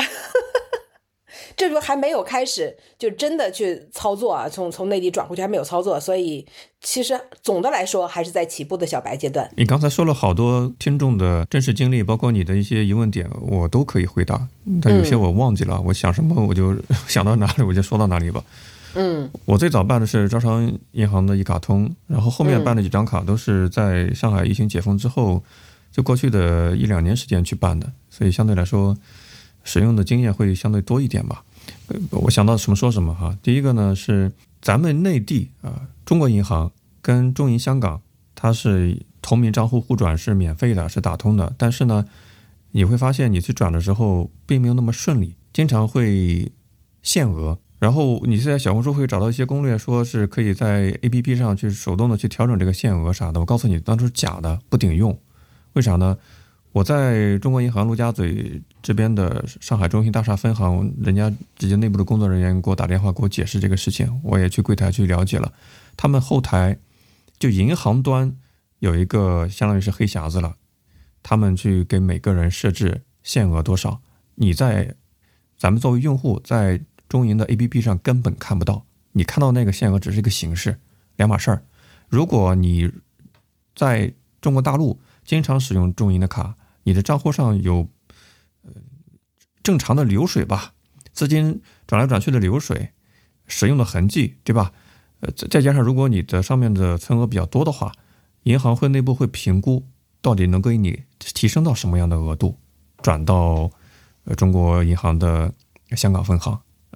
这不还没有开始就真的去操作啊，从内地转过去还没有操作，所以其实总的来说还是在起步的小白阶段。 你刚才说了好多听众的真实经历，包括你的一些疑问点我都可以回答，但有些我忘记了，我想什么我就想到哪里我就说到哪里吧。我最早办的是招商银行的一卡通，然后后面办的几张卡都是在上海疫情解封之后就过去的1-2年时间去办的，所以相对来说使用的经验会相对多一点吧。我想到什么说什么哈。第一个呢是咱们内地中国银行跟中银香港它是同名账户互转是免费的，是打通的，但是呢你会发现你去转的时候并没有那么顺利，经常会限额，然后你在小红书会找到一些攻略说是可以在 APP 上去手动的去调整这个限额啥的，我告诉你当初是假的，不顶用。为啥呢？我在中国银行陆家嘴这边的上海中心大厦分行，人家直接内部的工作人员给我打电话给我解释这个事情，我也去柜台去了解了，他们后台就银行端有一个相当于是黑匣子了，他们去给每个人设置限额多少，你在咱们作为用户在中银的 APP 上根本看不到，你看到那个限额只是一个形式，两码事儿。如果你在中国大陆经常使用中银的卡，你的账户上有正常的流水吧，资金转来转去的流水，使用的痕迹，对吧？再加上如果你的上面的存额比较多的话，银行会内部会评估到底能给你提升到什么样的额度，转到中国银行的香港分行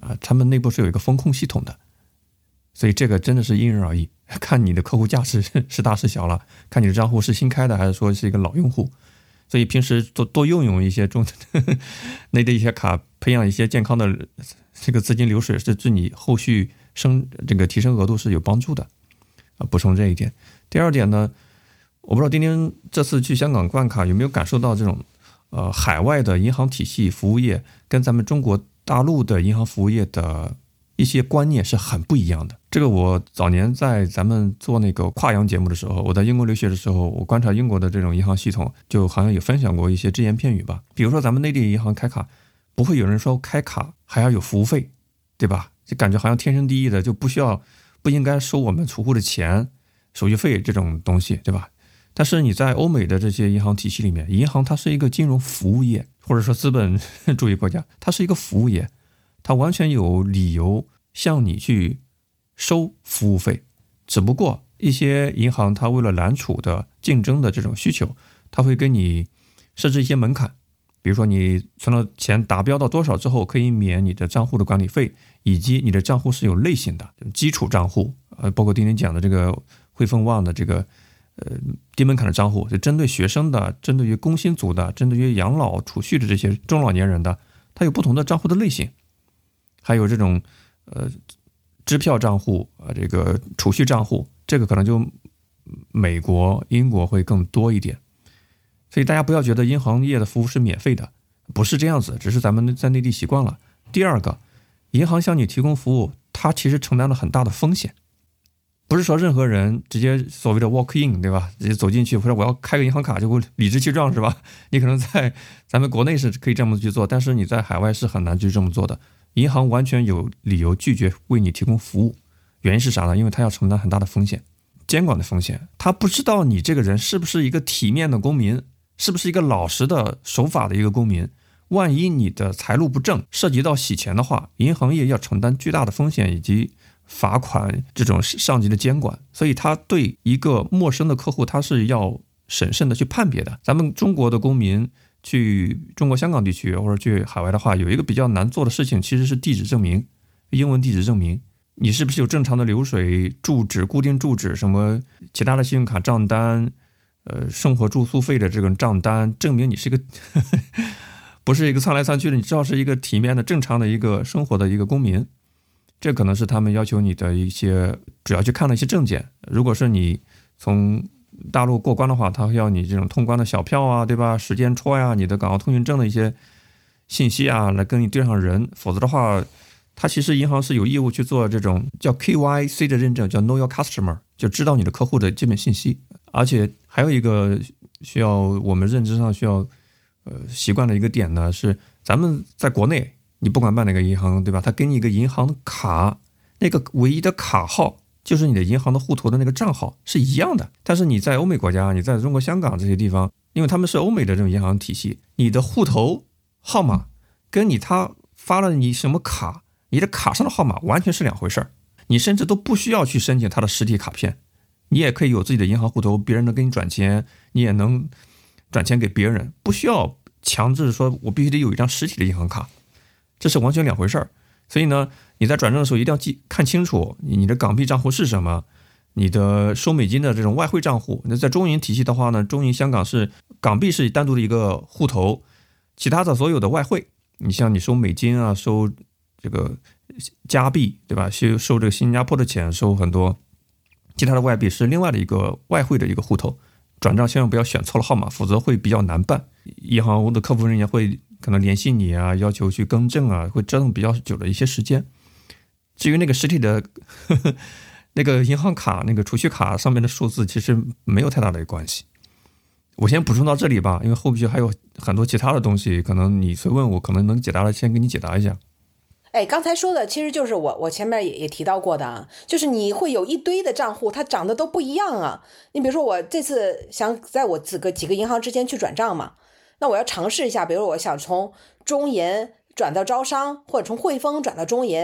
他们内部是有一个风控系统的，所以这个真的是因人而异，看你的客户价值是大是小了，看你的账户是新开的还是说是一个老用户。所以平时多用一些内的一些卡，培养一些健康的这个资金流水，是对你后续这个提升额度是有帮助的补充这一点。第二点呢，我不知道丁丁这次去香港办卡有没有感受到这种海外的银行体系服务业跟咱们中国大陆的银行服务业的一些观念是很不一样的。这个我早年在咱们做那个跨洋节目的时候，我在英国留学的时候，我观察英国的这种银行系统，就好像有分享过一些只言片语吧。比如说咱们内地银行开卡，不会有人说开卡还要有服务费，对吧？就感觉好像天经地义的，就不应该收我们储户的钱、手续费这种东西，对吧？但是你在欧美的这些银行体系里面，银行它是一个金融服务业，或者说资本主义国家，它是一个服务业，它完全有理由向你去收服务费。只不过一些银行它为了揽储的竞争的这种需求，它会给你设置一些门槛，比如说你存了钱达标到多少之后可以免你的账户的管理费，以及你的账户是有类型的基础账户，包括丁丁讲的这个汇丰旺的这个低门槛的账户，就针对学生的，针对于工薪族的，针对于养老储蓄的这些中老年人的，它有不同的账户的类型。还有这种支票账户这个储蓄账户，这个可能就美国、英国会更多一点。所以大家不要觉得银行业的服务是免费的，不是这样子，只是咱们在内地习惯了。第二个，银行向你提供服务，它其实承担了很大的风险。不是说任何人直接所谓的 walk in， 对吧？直接走进去，或者我要开个银行卡就会理直气壮，是吧？你可能在咱们国内是可以这么去做，但是你在海外是很难去这么做的。银行完全有理由拒绝为你提供服务，原因是啥呢？因为他要承担很大的风险，监管的风险。他不知道你这个人是不是一个体面的公民，是不是一个老实的守法的一个公民。万一你的财路不正，涉及到洗钱的话，银行业要承担巨大的风险以及罚款这种上级的监管。所以他对一个陌生的客户，他是要审慎的去判别的。咱们中国的公民去中国香港地区或者去海外的话，有一个比较难做的事情，其实是地址证明，英文地址证明。你是不是有正常的流水、住址、固定住址，什么其他的信用卡账单、生活住宿费的这种账单，证明你是一个不是一个窜来窜去的，你至少是一个体面的、正常的一个生活的一个公民。这可能是他们要求你的一些主要去看的一些证件。如果是你从大陆过关的话，他会要你这种通关的小票啊，对吧？时间戳呀，你的港澳通行证的一些信息啊，来跟你对上人。否则的话，他其实银行是有义务去做这种叫 KYC 的认证，叫 Know Your Customer， 就知道你的客户的基本信息。而且还有一个需要我们认知上需要习惯的一个点呢，是咱们在国内，你不管办哪个银行，对吧？他给你一个银行卡，那个唯一的卡号就是你的银行的户头的那个账号是一样的。但是你在欧美国家，你在中国香港这些地方，因为他们是欧美的这种银行体系，你的户头号码跟他发了你什么卡，你的卡上的号码完全是两回事。你甚至都不需要去申请他的实体卡片，你也可以有自己的银行户头，别人能给你转钱，你也能转钱给别人，不需要强制说我必须得有一张实体的银行卡，这是完全两回事。所以呢，你在转正的时候一定要看清楚你的港币账户是什么，你的收美金的这种外汇账户。那在中银体系的话呢，中银香港是港币是单独的一个户头，其他的所有的外汇，你像你收美金啊，收这个加币，对吧？收这个新加坡的钱，收很多其他的外币是另外的一个外汇的一个户头。转账千万不要选错了号码，否则会比较难办。银行的客服人员会可能联系你啊，要求去更正啊，会折腾比较久的一些时间。至于那个实体的那个银行卡、那个储蓄卡上面的数字，其实没有太大的关系。我先补充到这里吧，因为后续还有很多其他的东西，可能你随问我可能能解答的，先给你解答一下。 刚才说的其实就是我前面也提到过的啊，就是你会有一堆的账户，它长得都不一样啊。你比如说我这次想在我几个银行之间去转账嘛，那我要尝试一下，比如我想从中银转到招商，或者从汇丰转到中银，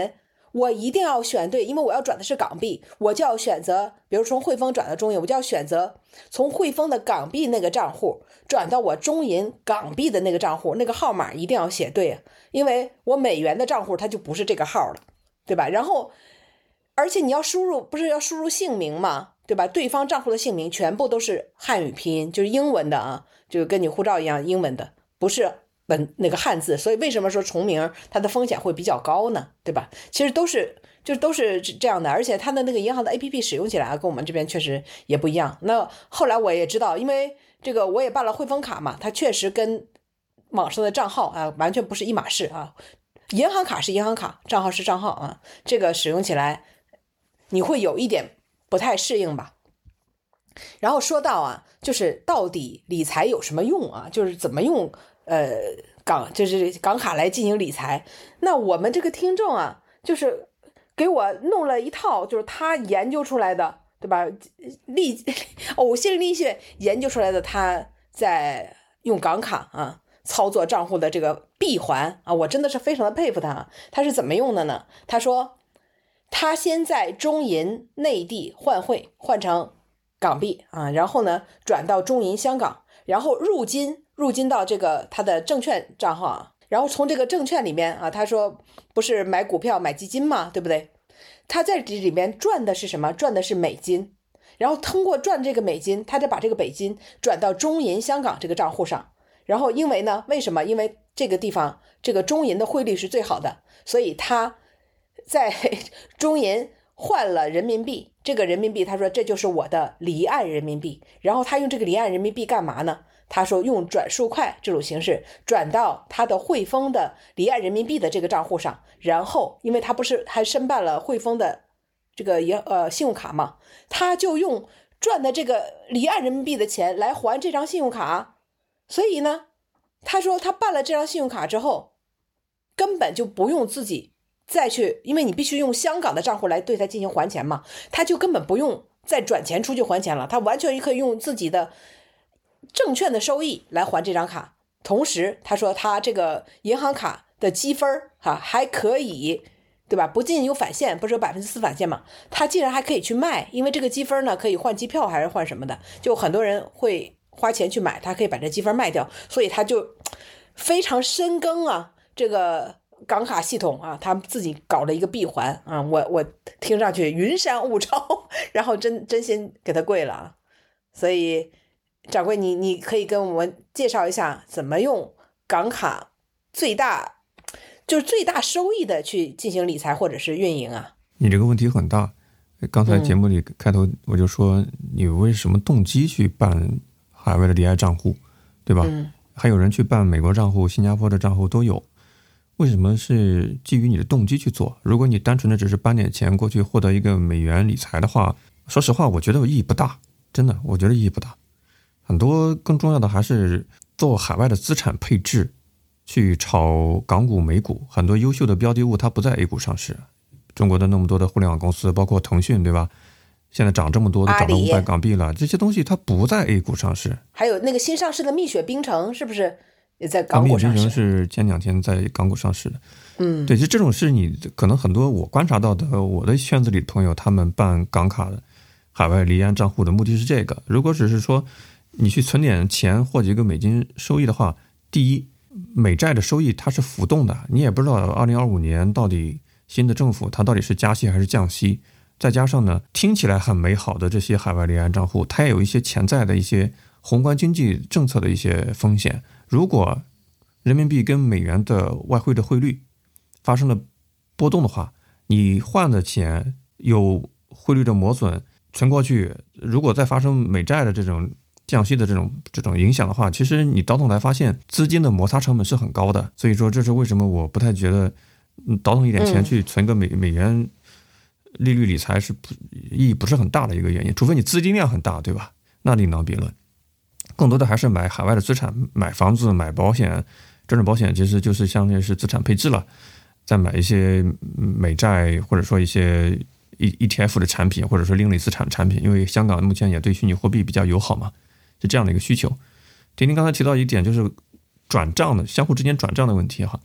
我一定要选对，因为我要转的是港币，我就要选择，比如从汇丰转到中银，我就要选择从汇丰的港币那个账户转到我中银港币的那个账户，那个号码一定要写对，因为我美元的账户它就不是这个号了，对吧？然后，而且你要输入，不是要输入姓名嘛，对吧？对方账户的姓名全部都是汉语拼音，就是英文的啊，就跟你护照一样英文的，不是那个汉字。所以为什么说重名它的风险会比较高呢？对吧？其实都是这样的，而且它的那个银行的 APP 使用起来跟我们这边确实也不一样。那后来我也知道，因为这个我也办了汇丰卡嘛，它确实跟网上的账号啊完全不是一码事啊。银行卡是银行卡，账号是账号啊，这个使用起来你会有一点不太适应吧。然后说到啊，就是到底理财有什么用啊？就是怎么用港卡来进行理财。那我们这个听众啊，就是给我弄了一套，就是他研究出来的，对吧？呕心沥血研究出来的，他在用港卡啊操作账户的这个闭环啊，我真的是非常的佩服他。他是怎么用的呢？他说他先在中银内地换汇换成港币啊，然后呢转到中银香港，然后入金到这个他的证券账号啊，然后从这个证券里面啊，他说不是买股票买基金嘛，对不对？他在这里面赚的是什么？赚的是美金，然后通过赚这个美金，他再把这个美金转到中银香港这个账户上。然后因为呢，为什么？因为这个地方这个中银的汇率是最好的，所以他在中银换了人民币，这个人民币他说这就是我的离岸人民币。然后他用这个离岸人民币干嘛呢？他说用转数快这种形式转到他的汇丰的离岸人民币的这个账户上，然后因为他不是还申办了汇丰的这个信用卡嘛，他就用赚的这个离岸人民币的钱来还这张信用卡。所以呢，他说他办了这张信用卡之后，根本就不用自己再去，因为你必须用香港的账户来对他进行还钱嘛，他就根本不用再转钱出去还钱了，他完全可以用自己的证券的收益来还这张卡。同时他说他这个银行卡的积分还可以，对吧？不进有返现，不是有4%返现嘛？他竟然还可以去卖，因为这个积分呢可以换机票还是换什么的，就很多人会花钱去买，他可以把这积分卖掉，所以他就非常深耕啊这个港卡系统啊，他自己搞了一个闭环啊，我听上去云山雾罩，然后真心给他跪了啊。所以掌柜你可以跟我们介绍一下怎么用港卡最大收益的去进行理财或者是运营啊。 你这个问题很大，刚才节目里开头我就说你为什么动机去办海外的离岸账户，对吧？还有人去办美国账户、新加坡的账户都有。为什么是基于你的动机去做？如果你单纯的只是搬点钱过去获得一个美元理财的话，说实话我觉得意义不大，真的我觉得意义不大。很多更重要的还是做海外的资产配置，去炒港股美股，很多优秀的标的物它不在 A 股上市。中国的那么多的互联网公司，包括腾讯，对吧？现在涨这么多，都涨到500港币了，这些东西它不在 A 股上市。 还有那个新上市的蜜雪冰城是不是也在港股上市？ 蜜雪冰城是前2天在港股上市的。对，就这种事你可能很多我观察到的，我的圈子里的朋友他们办港卡的海外离岸账户的目的是这个。如果只是说你去存点钱获几个美金收益的话，第一，美债的收益它是浮动的，你也不知道2025年到底新的政府它到底是加息还是降息。再加上呢，听起来很美好的这些海外离岸账户，它也有一些潜在的一些宏观经济政策的一些风险。如果人民币跟美元的外汇的汇率发生了波动的话，你换的钱有汇率的磨损存过去，如果再发生美债的这种降息的这种影响的话，其实你倒腾来发现资金的摩擦成本是很高的。所以说这是为什么我不太觉得倒腾一点钱去存个美元利率理财是意义不是很大的一个原因，除非你资金量很大，对吧？那另当别论。更多的还是买海外的资产，买房子、买保险，这种保险其实就是相当于是资产配置了，再买一些美债或者说一些 ETF 的产品，或者说另类资产产品，因为香港目前也对虚拟货币比较友好嘛，是这样的一个需求。丁丁刚才提到一点，就是转账的相互之间转账的问题哈。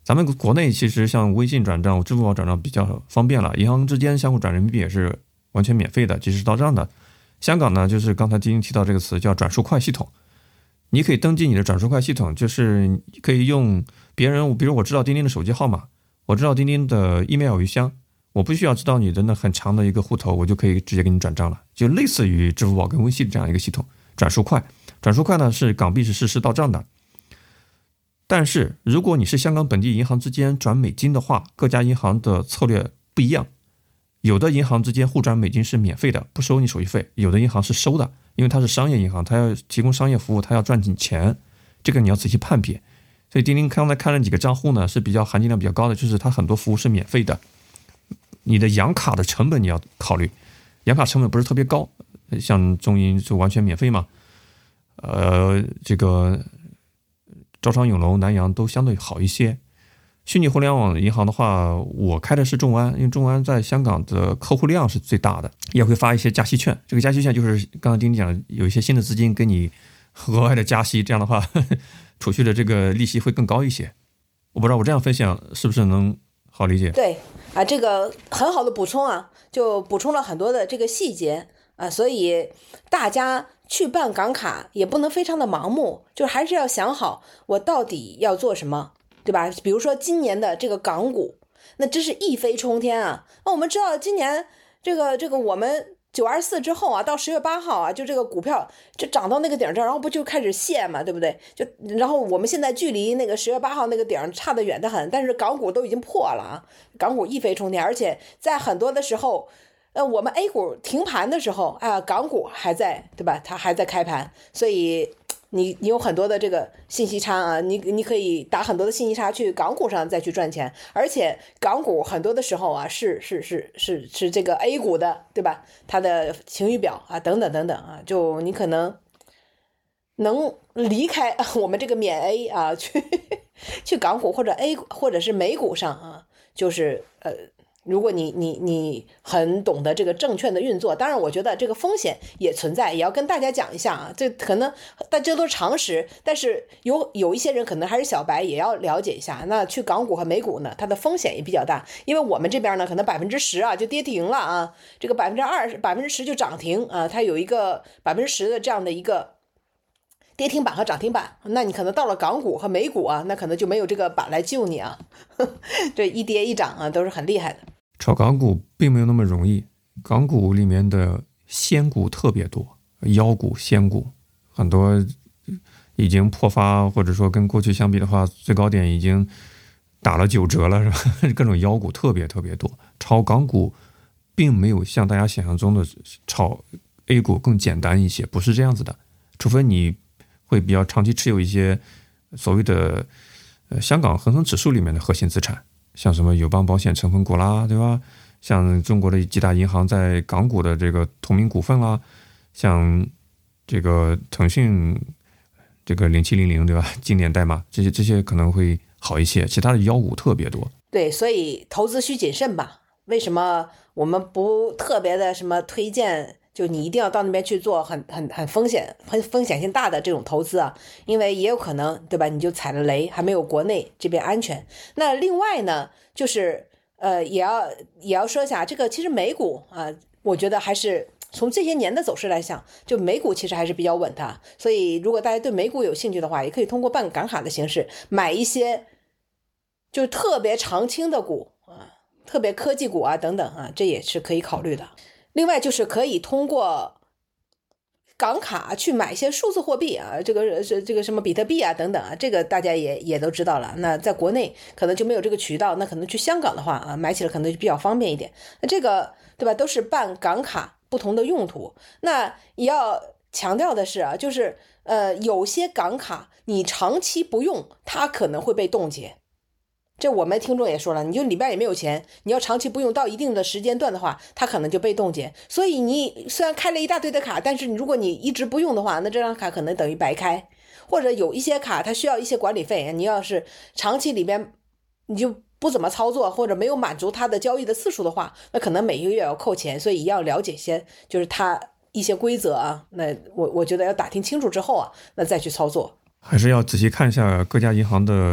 咱们国内其实像微信转账、支付宝转账比较方便了，银行之间相互转人民币也是完全免费的，及时到账的。香港呢，就是刚才丁丁提到这个词叫转数快系统，你可以登记你的转数快系统，就是可以用别人，比如我知道钉钉的手机号码，我知道钉钉的 email 邮箱，我不需要知道你的那很长的一个户头，我就可以直接给你转账了，就类似于支付宝跟微信这样一个系统。转数快，转数快呢是港币是实时到账的，但是如果你是香港本地银行之间转美金的话，各家银行的策略不一样。有的银行之间互转美金是免费的，不收你手续费，有的银行是收的，因为它是商业银行，它要提供商业服务，它要赚你钱，这个你要仔细判别。所以钉钉刚才看了几个账户呢，是比较含金量比较高的，就是它很多服务是免费的，你的养卡的成本你要考虑，养卡成本不是特别高，像中银就完全免费嘛，这个招商永隆、南洋都相对好一些。虚拟互联网银行的话，我开的是众安，因为众安在香港的客户量是最大的，也会发一些加息券。这个加息券就是刚才丁丁讲的，有一些新的资金给你额外的加息，这样的话储蓄的这个利息会更高一些。我不知道我这样分享是不是能好理解？ 对啊，这个很好的补充啊，就补充了很多的这个细节啊，所以大家去办港卡也不能非常的盲目，就还是要想好我到底要做什么。对吧？比如说今年的这个港股，那真是一飞冲天啊！那我们知道今年这个我们924之后啊，到10月8号啊，就这个股票就涨到那个顶上，然后不就开始泻嘛，对不对？然后我们现在距离那个10月8号那个顶差得远得很，但是港股都已经破了啊，港股一飞冲天，而且在很多的时候，我们 A 股停盘的时候啊，港股还在，对吧？它还在开盘，所以。你有很多的这个信息差啊，你可以打很多的信息差去港股上再去赚钱，而且港股很多的时候啊是这个 A 股的，对吧？它的晴雨表啊等等等等啊，就你可能能离开我们这个免 A 啊，去港股或者 A 股或者是美股上啊，就是如果你很懂得这个证券的运作，当然我觉得这个风险也存在，也要跟大家讲一下啊。这可能大家都是常识，但是有一些人可能还是小白，也要了解一下。那去港股和美股呢，它的风险也比较大，因为我们这边呢可能10%啊就跌停了啊，这个20%、10%就涨停啊，它有一个10%的这样的一个跌停板和涨停板，那你可能到了港股和美股啊，那可能就没有这个板来救你啊。这一跌一涨啊，都是很厉害的。 炒港股并没有那么容易，港股里面的仙股特别多，妖股、仙股很多已经破发，或者说跟过去相比的话，最高点已经打了9折了，是吧？各种妖股特别特别多。炒港股并没有像大家想象中的炒 A 股更简单一些，不是这样子的。除非你会比较长期持有一些所谓的香港恒生指数里面的核心资产，像什么友邦保险成分股啦，对吧？像中国的几大银行在港股的这个同名股份啦，像这个腾讯这个0700，对吧？经典代码，这些可能会好一些，其他的妖股特别多。 对，所以投资需谨慎吧。为什么我们不特别的什么推荐？就你一定要到那边去做很风险性大的这种投资啊，因为也有可能，对吧？你就踩了雷，还没有国内这边安全。那另外呢，就是也要说一下这个，其实美股啊，我觉得还是从这些年的走势来讲，就美股其实还是比较稳的。所以如果大家对美股有兴趣的话，也可以通过办港卡的形式买一些就特别长青的股啊，特别科技股啊等等啊，这也是可以考虑的。另外就是可以通过港卡去买一些数字货币啊，这个什么比特币啊等等啊，这个大家也都知道了。那在国内可能就没有这个渠道，那可能去香港的话啊，买起来可能就比较方便一点。那这个对吧，都是办港卡不同的用途。那也要强调的是啊，就是有些港卡你长期不用，它可能会被冻结。这我们听众也说了，你就里边也没有钱，你要长期不用到一定的时间段的话，它可能就被冻结。所以你虽然开了一大堆的卡，但是如果你一直不用的话，那这张卡可能等于白开。或者有一些卡它需要一些管理费，你要是长期里边你就不怎么操作，或者没有满足它的交易的次数的话，那可能每一个月要扣钱。所以要了解些就是它一些规则啊，那我觉得要打听清楚之后啊，那再去操作。 还是要仔细看一下各家银行的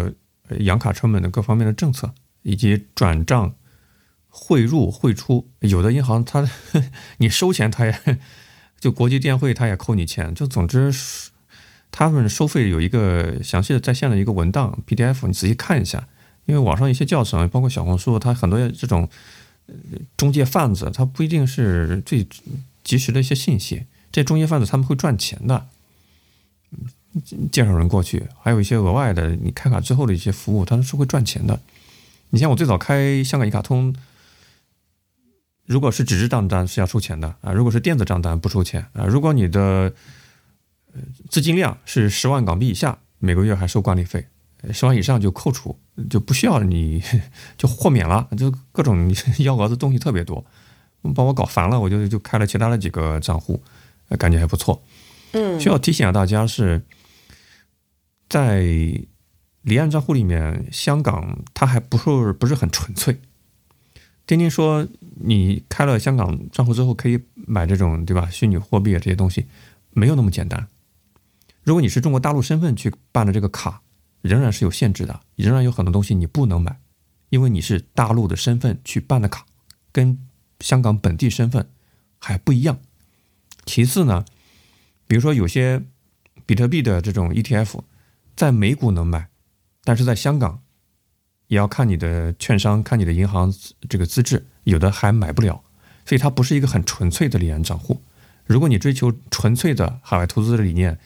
养卡成本的各方面的政策，以及转账、汇入、汇出。有的银行它你收钱它也就国际电汇它也扣你钱，就总之他们收费有一个详细的在线的一个文档 PDF， 你仔细看一下。因为网上一些教程，包括小红书，它很多这种中介贩子，它不一定是最及时的一些信息。这中介贩子他们会赚钱的，介绍人过去，还有一些额外的，你开卡之后的一些服务，它是会赚钱的。你像我最早开香港一卡通，如果是纸质账单是要收钱的啊，如果是电子账单不收钱啊。如果你的资金量是10万港币以下，每个月还收管理费；10万以上就扣除，就不需要你就豁免了，就各种幺蛾子东西特别多，把我搞烦了，我就开了其他的几个账户，感觉还不错。需要提醒大家是，在离岸账户里面，香港它还不是很纯粹。丁丁说，你开了香港账户之后可以买这种对吧虚拟货币这些东西，没有那么简单。如果你是中国大陆身份去办的这个卡，仍然是有限制的，仍然有很多东西你不能买，因为你是大陆的身份去办的卡，跟香港本地身份还不一样。其次呢，比如说有些比特币的这种 ETF 在美股能买，但是在香港也要看你的券商，看你的银行这个资质，有的还买不了，所以它不是一个很纯粹的离岸账户。如果你追求纯粹的海外投资的理念，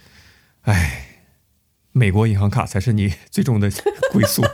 美国银行卡才是你最终的归宿。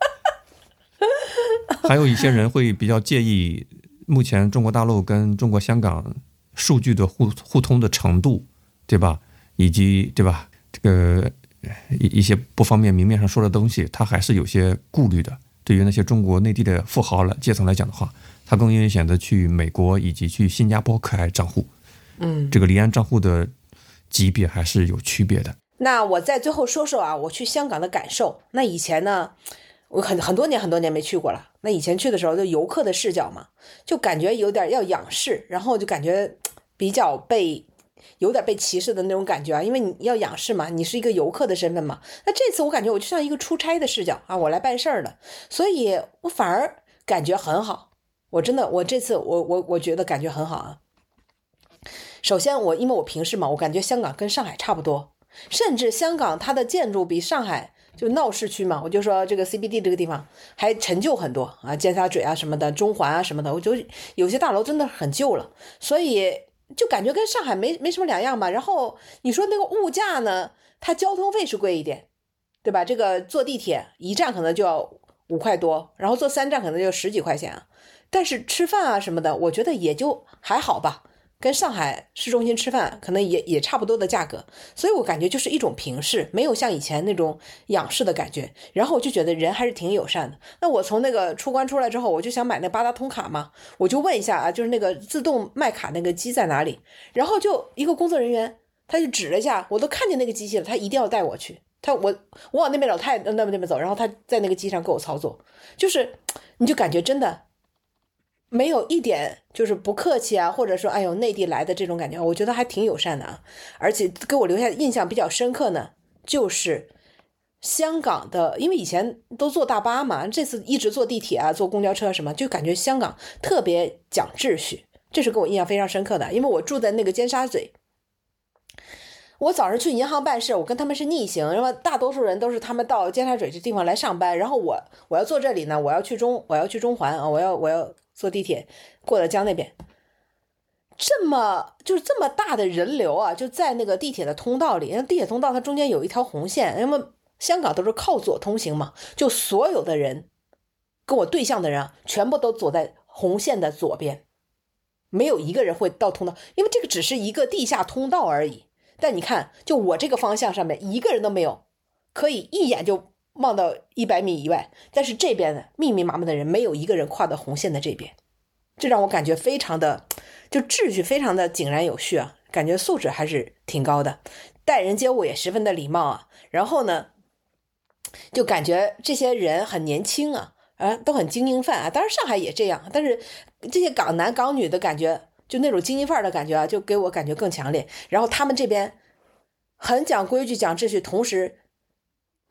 还有一些人会比较介意目前中国大陆跟中国香港数据的互通的程度，对吧？以及对吧这个一些不方便明面上说的东西，他还是有些顾虑的。对于那些中国内地的富豪阶层来讲的话，他更愿意选择去美国以及去新加坡开账户。这个离岸账户的级别还是有区别的。 那我在最后说说啊，我去香港的感受。那以前呢，我很多年没去过了。那以前去的时候，就游客的视角嘛，就感觉有点要仰视，然后就感觉比较有点被歧视的那种感觉啊，因为你要仰视嘛，你是一个游客的身份嘛。那这次我感觉我就像一个出差的视角啊，我来办事儿的，所以我反而感觉很好。我这次我觉得感觉很好啊。首先因为我平时嘛，我感觉香港跟上海差不多。甚至香港它的建筑比上海就闹市区嘛，我就说这个 CBD 这个地方还陈旧很多啊，尖沙咀啊什么的，中环啊什么的，我觉得有些大楼真的很旧了，所以就感觉跟上海没什么两样吧。然后你说那个物价呢，它交通费是贵一点，对吧？这个坐地铁1站可能就要5块多，然后坐3站可能就10几块钱啊。但是吃饭啊什么的，我觉得也就还好吧。跟上海市中心吃饭可能也差不多的价格，所以我感觉就是一种平视，没有像以前那种仰视的感觉。然后我就觉得人还是挺友善的。那我从那个出关出来之后，我就想买那八达通卡嘛，我就问一下啊，就是那个自动卖卡那个机在哪里？然后就一个工作人员，他就指了一下，我都看见那个机器了，他一定要带我去。我往那边走，他也那边走，然后他在那个机上给我操作，就是你就感觉真的没有一点就是不客气啊，或者说哎呦内地来的这种感觉，我觉得还挺友善的啊。而且给我留下印象比较深刻呢，就是香港的，因为以前都坐大巴嘛，这次一直坐地铁啊，坐公交车什么，就感觉香港特别讲秩序，这是给我印象非常深刻的。因为我住在那个尖沙咀，我早上去银行办事，我跟他们是逆行，然后大多数人都是他们到尖沙咀这地方来上班，然后我要坐这里呢，我要去中环啊，我要坐地铁过了江那边，这么大的人流啊，就在那个地铁的通道里，地铁通道它中间有一条红线，因为香港都是靠左通行嘛，就所有的人跟我对象的人啊，全部都走在红线的左边，没有一个人会到通道，因为这个只是一个地下通道而已。但你看，就我这个方向上面一个人都没有，可以一眼就望到100米以外，但是这边的密密麻麻的人，没有一个人跨到红线的这边，这让我感觉非常的就秩序非常的井然有序啊，感觉素质还是挺高的，待人接物也十分的礼貌啊。然后呢，就感觉这些人很年轻啊，都很精英范啊。当然上海也这样，但是这些港男港女的感觉，就那种精英范儿的感觉啊，就给我感觉更强烈。然后他们这边很讲规矩讲秩序，同时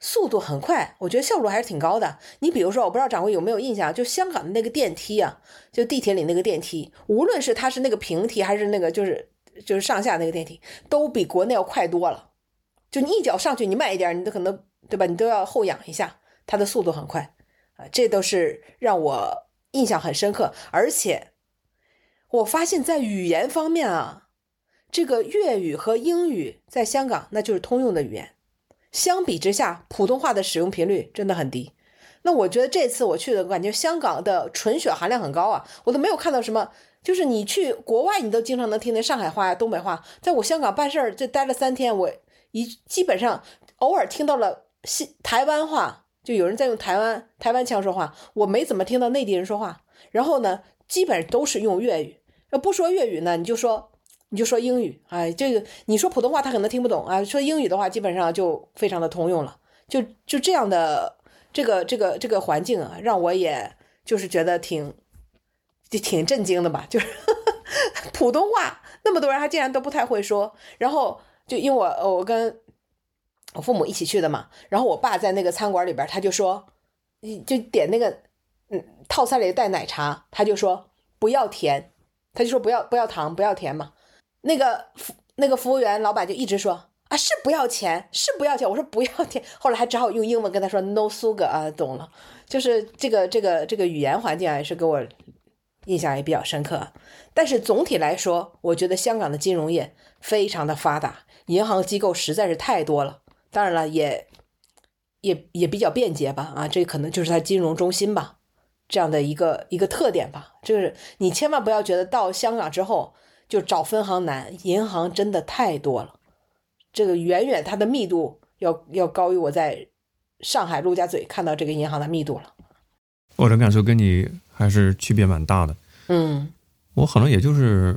速度很快，我觉得效率还是挺高的。你比如说，我不知道掌柜有没有印象，就香港的那个电梯啊，就地铁里那个电梯，无论是它是那个平梯还是那个就是上下那个电梯，都比国内要快多了。就你一脚上去，你慢一点，你都可能对吧？你都要后仰一下，它的速度很快啊，这都是让我印象很深刻。而且我发现，在语言方面啊，这个粤语和英语在香港那就是通用的语言。相比之下，普通话的使用频率真的很低。那我觉得这次我去的感觉香港的纯血含量很高啊，我都没有看到什么，就是你去国外你都经常能听见上海话呀、东北话，在我香港办事儿就待了3天，我基本上偶尔听到了台湾话，就有人在用台湾腔说话，我没怎么听到内地人说话。然后呢，基本都是用粤语，不说粤语呢，你就说英语，哎，这个你说普通话他可能听不懂啊，说英语的话基本上就非常的通用了，就这样的这个环境啊，让我也就是觉得挺震惊的吧，就是普通话那么多人还竟然都不太会说，然后就因为我跟我父母一起去的嘛，然后我爸在那个餐馆里边，他就说就点那个套餐里带奶茶，他就说不要甜，他就说不要糖不要甜嘛。那个服务员老板就一直说啊是不要钱是不要钱，我说不要钱，后来还只好用英文跟他说 no sugar 啊，懂了，就是这个语言环境啊，也是给我印象也比较深刻。但是总体来说，我觉得香港的金融业非常的发达，银行机构实在是太多了，当然了也比较便捷吧，啊，这可能就是它金融中心吧，这样的一个特点吧。就是你千万不要觉得到香港之后就找分行难，银行真的太多了，这个远远它的密度要高于我在上海陆家嘴看到这个银行的密度了。 我的感受跟你还是区别蛮大的。我可能也就是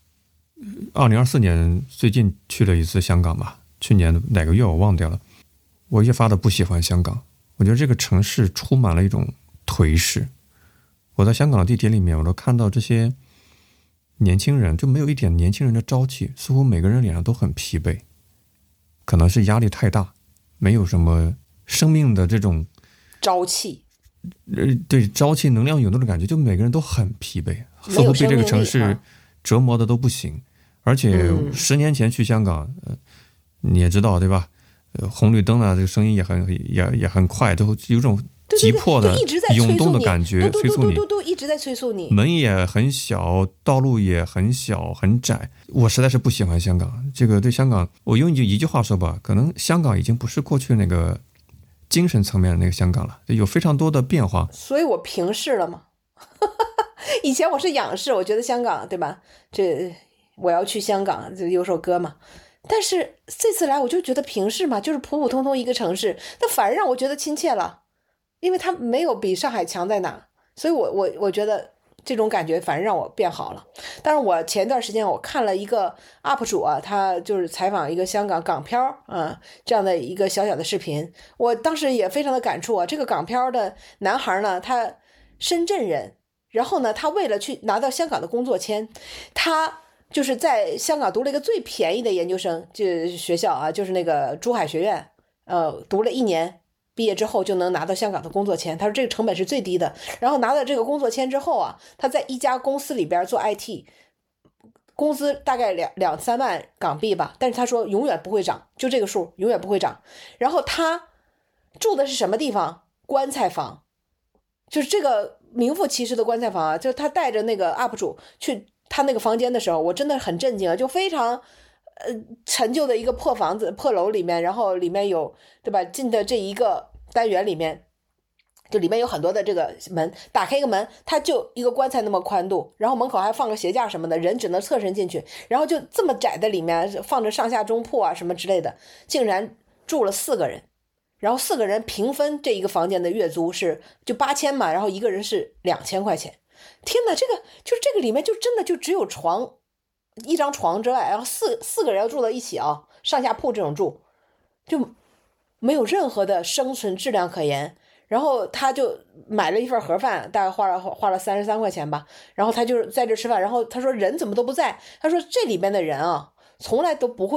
2024年最近去了一次香港吧，去年哪个月我忘掉了。我越发的不喜欢香港，我觉得这个城市充满了一种颓势。我在香港的地铁里面，我都看到这些年轻人就没有一点年轻人的朝气，似乎每个人脸上都很疲惫，可能是压力太大，没有什么生命的这种朝气， 对，朝气能量涌动的感觉，就每个人都很疲惫，似乎被这个城市折磨的都不行。而且10年前去香港，你也知道对吧？红绿灯啊，这个声音也很快，都有种急迫的涌动的感觉，催促你， 一直在催促你。 门也很小，道路也很小很窄，我实在是不喜欢香港。这个对香港，我用一句话说吧，可能香港已经不是过去那个精神层面的那个香港了，有非常多的变化。 所以我平视了嘛。以前我是仰视，我觉得香港对吧？这我要去香港，就有首歌嘛。但是这次来我就觉得平视嘛，就是普普通通一个城市，那反而让我觉得亲切了，因为它没有比上海强在哪，所以我觉得这种感觉反而让我变好了。但是我前段时间我看了一个 UP 主啊，他就是采访一个香港港漂这样的一个小小的视频，我当时也非常的感触啊。这个港漂的男孩呢，他深圳人，然后呢他为了去拿到香港的工作签，他就是在香港读了一个最便宜的研究生学校啊，就是那个珠海学院，读了1年，毕业之后就能拿到香港的工作签。他说这个成本是最低的。然后拿到这个工作签之后啊，他在一家公司里边做 IT， 工资大概2-3万港币吧，但是他说永远不会涨，就这个数永远不会涨。然后他住的是什么地方？棺材房，就是这个名副其实的棺材房啊。就是他带着那个 UP 主去他那个房间的时候，我真的很震惊啊，就非常陈旧的一个破房子破楼里面，然后里面有对吧，进的这一个单元里面，就里面有很多的这个门，打开一个门它就一个棺材那么宽度，然后门口还放个鞋架什么的，人只能侧身进去，然后就这么窄的里面放着上下中铺啊什么之类的，竟然住了4个人，然后4个人平分这一个房间的月租是就8000嘛，然后一个人是2000块钱。天哪，这个里面就真的就只有床，一张床之外，然后四个人要住到一起啊，上下铺这种住，就没有任何的生存质量可言。然后他就买了一份盒饭，大概花了33块钱吧，然后他就是在这吃饭，然后他说人怎么都不在，他说这里边的人啊从来都不会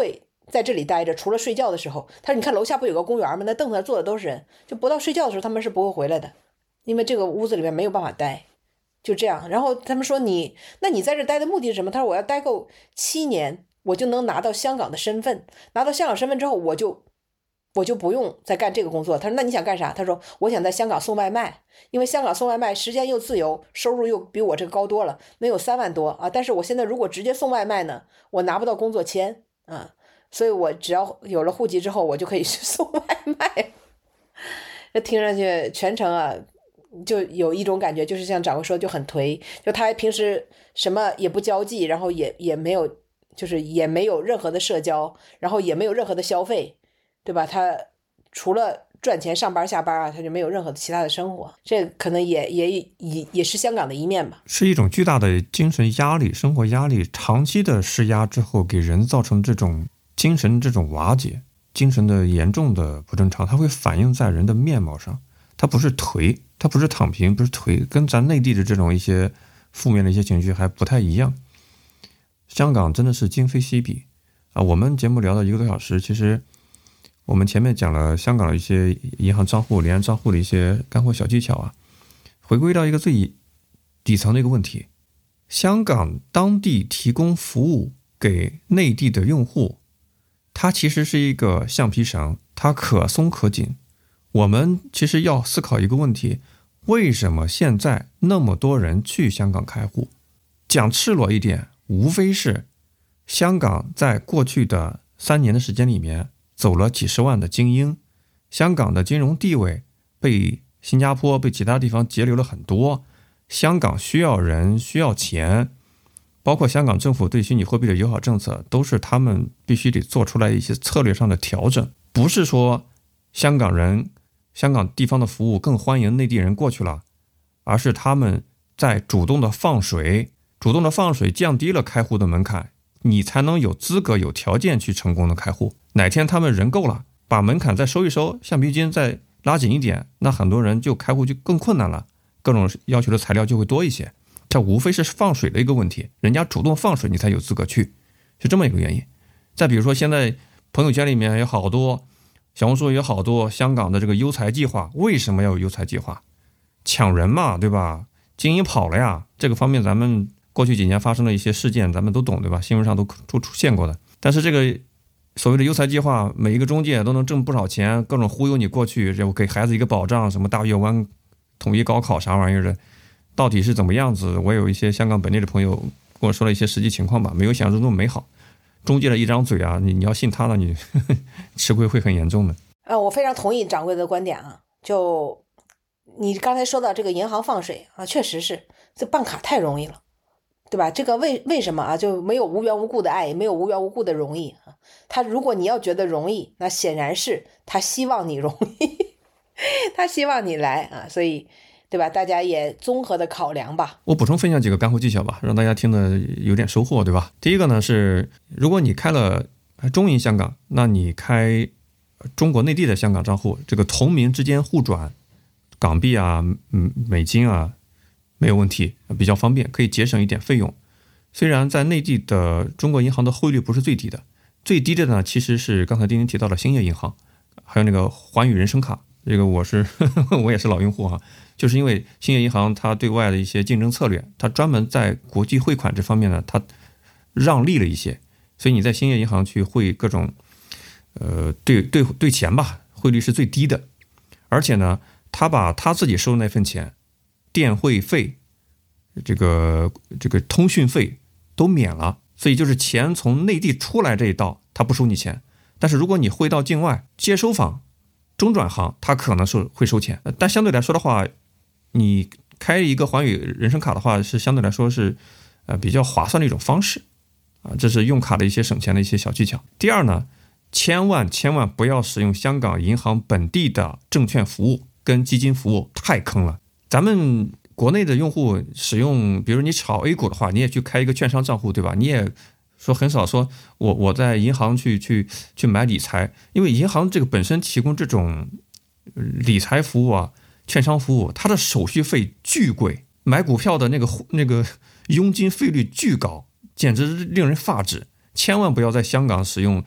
在这里待着，除了睡觉的时候，他说你看楼下不有个公园吗？那凳子上坐的都是人，就不到睡觉的时候他们是不会回来的，因为这个屋子里面没有办法待，就这样。然后他们说那你在这待的目的是什么？他说我要待够7年，我就能拿到香港的身份，拿到香港身份之后我就不用再干这个工作。他说那你想干啥？他说我想在香港送外卖，因为香港送外卖时间又自由，收入又比我这个高多了，能有3万多啊。但是我现在如果直接送外卖呢，我拿不到工作签啊，所以我只要有了户籍之后，我就可以去送外卖。这听上去全程啊，就有一种感觉，就是像掌柜说就很颓，就他平时什么也不交际，然后也没有，就是也没有任何的社交，然后也没有任何的消费，对吧？他除了赚钱上班下班啊，他就没有任何的其他的生活。这可能也是香港的一面吧， 是一种巨大的精神压力、生活压力，长期的施压之后，给人造成这种精神这种瓦解，精神的严重的不正常，它会反映在人的面貌上。它不是颓，它不是躺平，不是颓，跟咱内地的这种一些负面的一些情绪还不太一样。香港真的是今非昔比啊！我们节目聊了1个多小时，其实我们前面讲了香港的一些银行账户、离岸账户的一些干货小技巧啊，回归到一个最底层的一个问题：香港当地提供服务给内地的用户，它其实是一个橡皮绳，它可松可紧。我们其实要思考一个问题：为什么现在那么多人去香港开户？讲赤裸一点，无非是香港在过去的3年的时间里面走了几十万的精英，香港的金融地位被新加坡、被其他地方截留了很多，香港需要人，需要钱，包括香港政府对虚拟货币的友好政策，都是他们必须得做出来一些策略上的调整。不是说香港地方的服务更欢迎内地人过去了，而是他们在主动的放水，降低了开户的门槛，你才能有资格有条件去成功的开户。哪天他们人够了，把门槛再收一收，橡皮筋再拉紧一点，那很多人就开户就更困难了，各种要求的材料就会多一些。这无非是放水的一个问题，人家主动放水你才有资格去，是这么一个原因。再比如说现在朋友圈里面有好多，小红书有好多香港的这个优才计划，为什么要有优才计划？抢人嘛，对吧？精英跑了呀，这个方面咱们过去几年发生的一些事件咱们都懂，对吧？新闻上都出现过的。但是这个所谓的优才计划，每一个中介都能挣不少钱，各种忽悠你过去，就给孩子一个保障，什么大粤湾统一高考啥玩意儿的，到底是怎么样子？我有一些香港本地的朋友跟我说了一些实际情况吧，没有想象中那么美好。中介的一张嘴啊，你要信他了，你吃亏会很严重的。 我非常同意掌柜的观点啊，就你刚才说到这个银行放水啊，确实是这办卡太容易了，对吧？这个为什么啊？就没有无缘无故的爱，也没有无缘无故的容易啊。他如果你要觉得容易，那显然是他希望你容易，他希望你来啊，所以对吧？大家也综合的考量吧。 我补充分享几个干货技巧吧，让大家听得有点收获，对吧？第一个呢是，如果你开了中银香港，那你开中国内地的香港账户，这个同名之间互转港币啊、美金啊，没有问题，比较方便，可以节省一点费用。虽然在内地的中国银行的汇率不是最低的，最低的呢其实是刚才丁丁提到的兴业银行，还有那个寰宇人生卡，这个我也是老用户哈。就是因为兴业银行它对外的一些竞争策略，它专门在国际汇款这方面呢，它让利了一些，所以你在兴业银行去汇各种兑钱吧，汇率是最低的，而且呢，他把他自己收的那份钱，电汇费、这个通讯费都免了，所以就是钱从内地出来这一道，他不收你钱，但是如果你汇到境外，接收方、中转行，他可能是会收钱，但相对来说的话，你开一个寰宇人生卡的话，是相对来说是比较划算的一种方式啊，这是用卡的一些省钱的一些小技巧。第二呢，千万不要使用香港银行本地的证券服务跟基金服务，太坑了。咱们国内的用户使用，比如你炒 A 股的话，你也去开一个券商账户，对吧？你也说很少说我在银行去买理财，因为银行这个本身提供这种理财服务啊、券商服务，它的手续费巨贵，买股票的那个佣金费率巨高，简直令人发指。千万不要在香港使用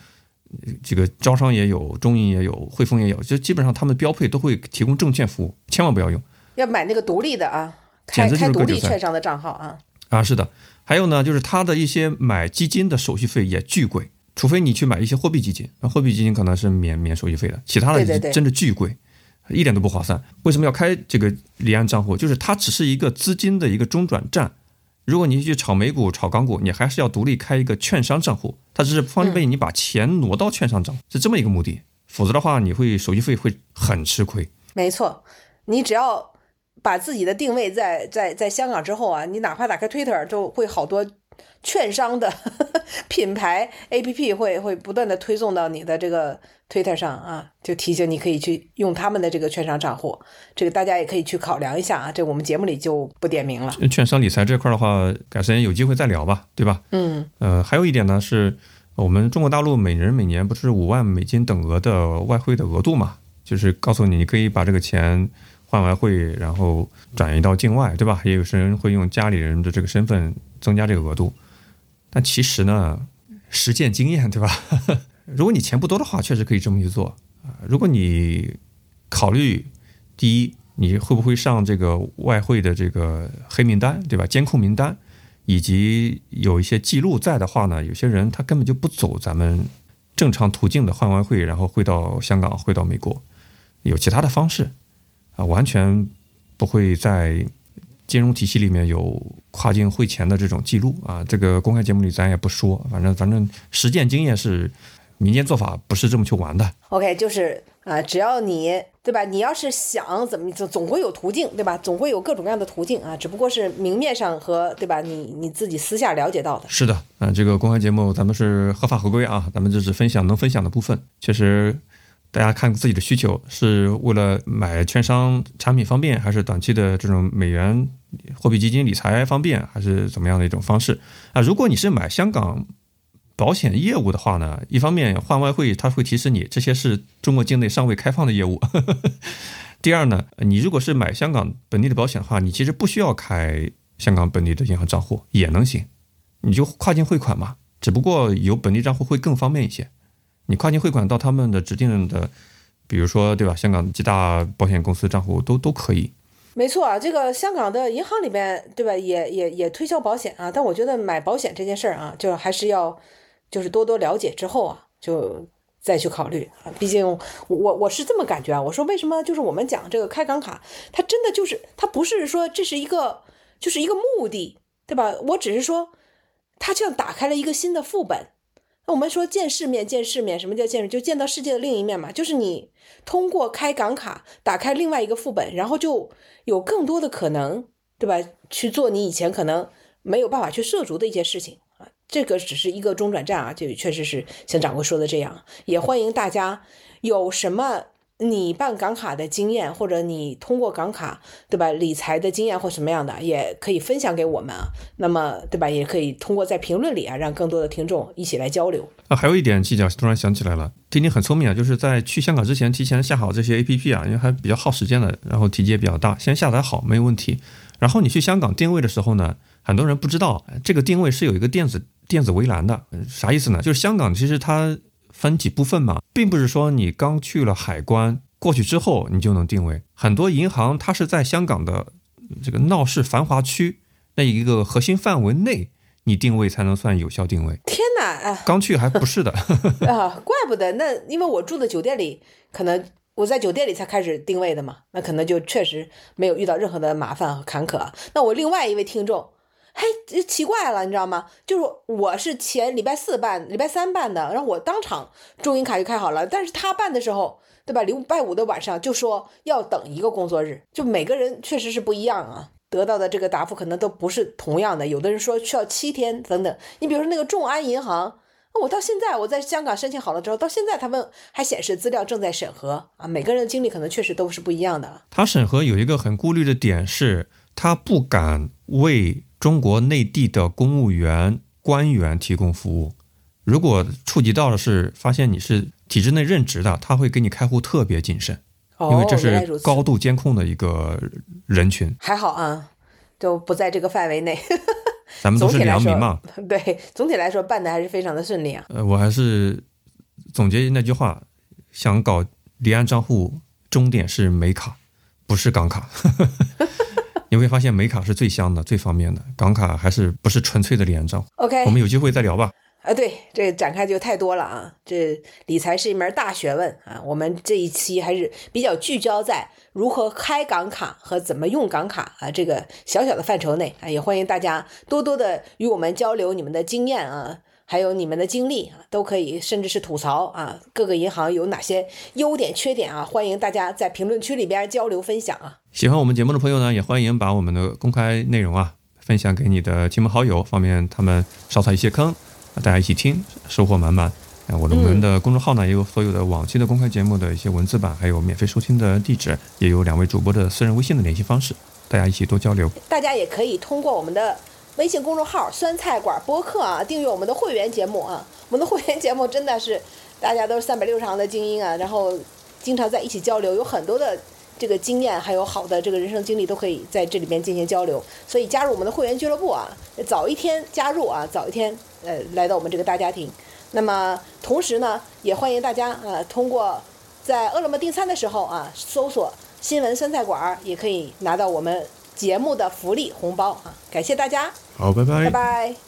这个招商也有，中银也有，汇丰也有，就基本上他们标配都会提供证券服务，千万不要用。 要买那个独立的啊， 简直就是开独割韭菜立券商的账号啊。 啊，是的。还有呢，就是它的一些买基金的手续费也巨贵，除非你去买一些货币基金，货币基金可能是免手续费的，其他的真的巨贵，一点都不划算。为什么要开这个离岸账户？就是它只是一个资金的一个中转站。如果你去炒美股、炒港股，你还是要独立开一个券商账户，它只是方便你把钱挪到券商账户，是这么一个目的。否则的话，你会手续费会很吃亏。 没错，你只要把自己的定位在香港之后啊，你哪怕打开 Twitter 就会好多券商的品牌 APP 会不断的推送到你的这个 Twitter 上啊，就提醒你可以去用他们的这个券商账户，这个大家也可以去考量一下啊，这我们节目里就不点名了。 券商理财这块的话，改时间有机会再聊吧，对吧？还有一点呢，是我们中国大陆每人每年不是5万美金等额的外汇的额度嘛，就是告诉你可以把这个钱换外汇，然后转移到境外，对吧？也有些人会用家里人的这个身份增加这个额度，但其实呢，实践经验，对吧？如果你钱不多的话，确实可以这么去做。如果你考虑第一，你会不会上这个外汇的这个黑名单，对吧？监控名单，以及有一些记录在的话呢，有些人他根本就不走咱们正常途径的换外汇，然后汇到香港、汇到美国，有其他的方式。完全不会在金融体系里面有跨境汇钱的这种记录啊，这个公开节目里咱也不说，反正实践经验是民间做法，不是这么去玩的。 OK， 就是只要你对吧，你要是想怎么总会有途径，对吧？总会有各种各样的途径啊，只不过是明面上和对吧，你自己私下了解到的。 是的，这个公开节目咱们是合法合规啊，咱们只是分享能分享的部分，确实。大家看自己的需求，是为了买券商产品方便，还是短期的这种美元货币基金理财方便，还是怎么样的一种方式啊？如果你是买香港保险业务的话呢，一方面换外汇它会提示你这些是中国境内尚未开放的业务第二呢，你如果是买香港本地的保险的话，你其实不需要开香港本地的银行账户也能行，你就跨境汇款嘛，只不过有本地账户会更方便一些。你跨境汇款到他们的指定的，比如说对吧，香港几大保险公司账户都可以。 没错啊，这个香港的银行里边对吧，也推销保险啊，但我觉得买保险这件事儿啊，就还是要就是多了解之后啊，就再去考虑啊。毕竟我是这么感觉啊，我说为什么就是我们讲这个开港卡，它真的就是它不是说这是一个就是一个目的，对吧？我只是说它这样打开了一个新的副本。我们说见世面，什么叫见世？就见到世界的另一面嘛，就是你通过开港卡打开另外一个副本，然后就有更多的可能，对吧？去做你以前可能没有办法去涉足的一些事情啊。这个只是一个中转站啊，就确实是像掌柜说的这样。也欢迎大家有什么你办港卡的经验，或者你通过港卡对吧理财的经验或什么样的，也可以分享给我们啊。那么对吧，也可以通过在评论里啊，让更多的听众一起来交流。 还有一点技巧突然想起来了，丁丁很聪明啊，就是在去香港之前提前下好这些 APP 啊，因为还比较耗时间的，然后体积也比较大，先下载好没有问题。然后你去香港定位的时候呢，很多人不知道这个定位是有一个电子围栏的，啥意思呢？就是香港其实它分几部分嘛，并不是说你刚去了海关过去之后你就能定位，很多银行它是在香港的这个闹市繁华区那一个核心范围内，你定位才能算有效定位。 天哪， 刚去还不是的怪不得。那因为我住的酒店里，可能我在酒店里才开始定位的嘛，那可能就确实没有遇到任何的麻烦和坎坷。那我另外一位听众奇怪了，你知道吗？就是我是前礼拜3办的，然后我当场中银卡就开好了，但是他办的时候，对吧？礼拜5的晚上就说要等1个工作日，就每个人确实是不一样啊，得到的这个答复可能都不是同样的，有的人说需要7天等等。你比如说那个众安银行，我到现在我在香港申请好了之后，到现在他们还显示资料正在审核啊，每个人的经历可能确实都是不一样的。 他审核有一个很顾虑的点是，他不敢为中国内地的公务员官员提供服务，如果触及到的是发现你是体制内任职的，他会给你开户特别谨慎，因为这是高度监控的一个人群。 还好啊，就不在这个范围内咱们都是良民嘛。 对，总体来说办的还是非常的顺利啊。 我还是总结那句话，想搞离岸账户，终点是美卡，不是港卡。你会发现美卡是最香的、最方便的，港卡还是不是纯粹的离岸账户。 OK， 我们有机会再聊吧。 对，这展开就太多了啊！这理财是一门大学问啊。我们这一期还是比较聚焦在如何开港卡和怎么用港卡啊这个小小的范畴内啊，也欢迎大家多多的与我们交流你们的经验啊，还有你们的经历啊，都可以，甚至是吐槽啊，各个银行有哪些优点缺点啊，欢迎大家在评论区里边交流分享啊。 喜欢我们节目的朋友呢，也欢迎把我们的公开内容啊分享给你的亲朋好友，方便他们少踩一些坑。大家一起听，收获满满。我们的公众号呢，也有所有的往期的公开节目的一些文字版，还有免费收听的地址，也有2位主播的私人微信的联系方式，大家一起多交流。 大家也可以通过我们的微信公众号酸菜馆播客啊，订阅我们的会员节目啊。我们的会员节目真的是大家都是360行的精英啊，然后经常在一起交流，有很多的这个经验还有好的这个人生经历都可以在这里边进行交流，所以加入我们的会员俱乐部啊，早一天加入啊，早一天来到我们这个大家庭。那么同时呢，也欢迎大家通过在饿了么订餐的时候啊，搜索新闻酸菜馆，也可以拿到我们节目的福利红包啊。感谢大家， 好，拜拜， 拜拜。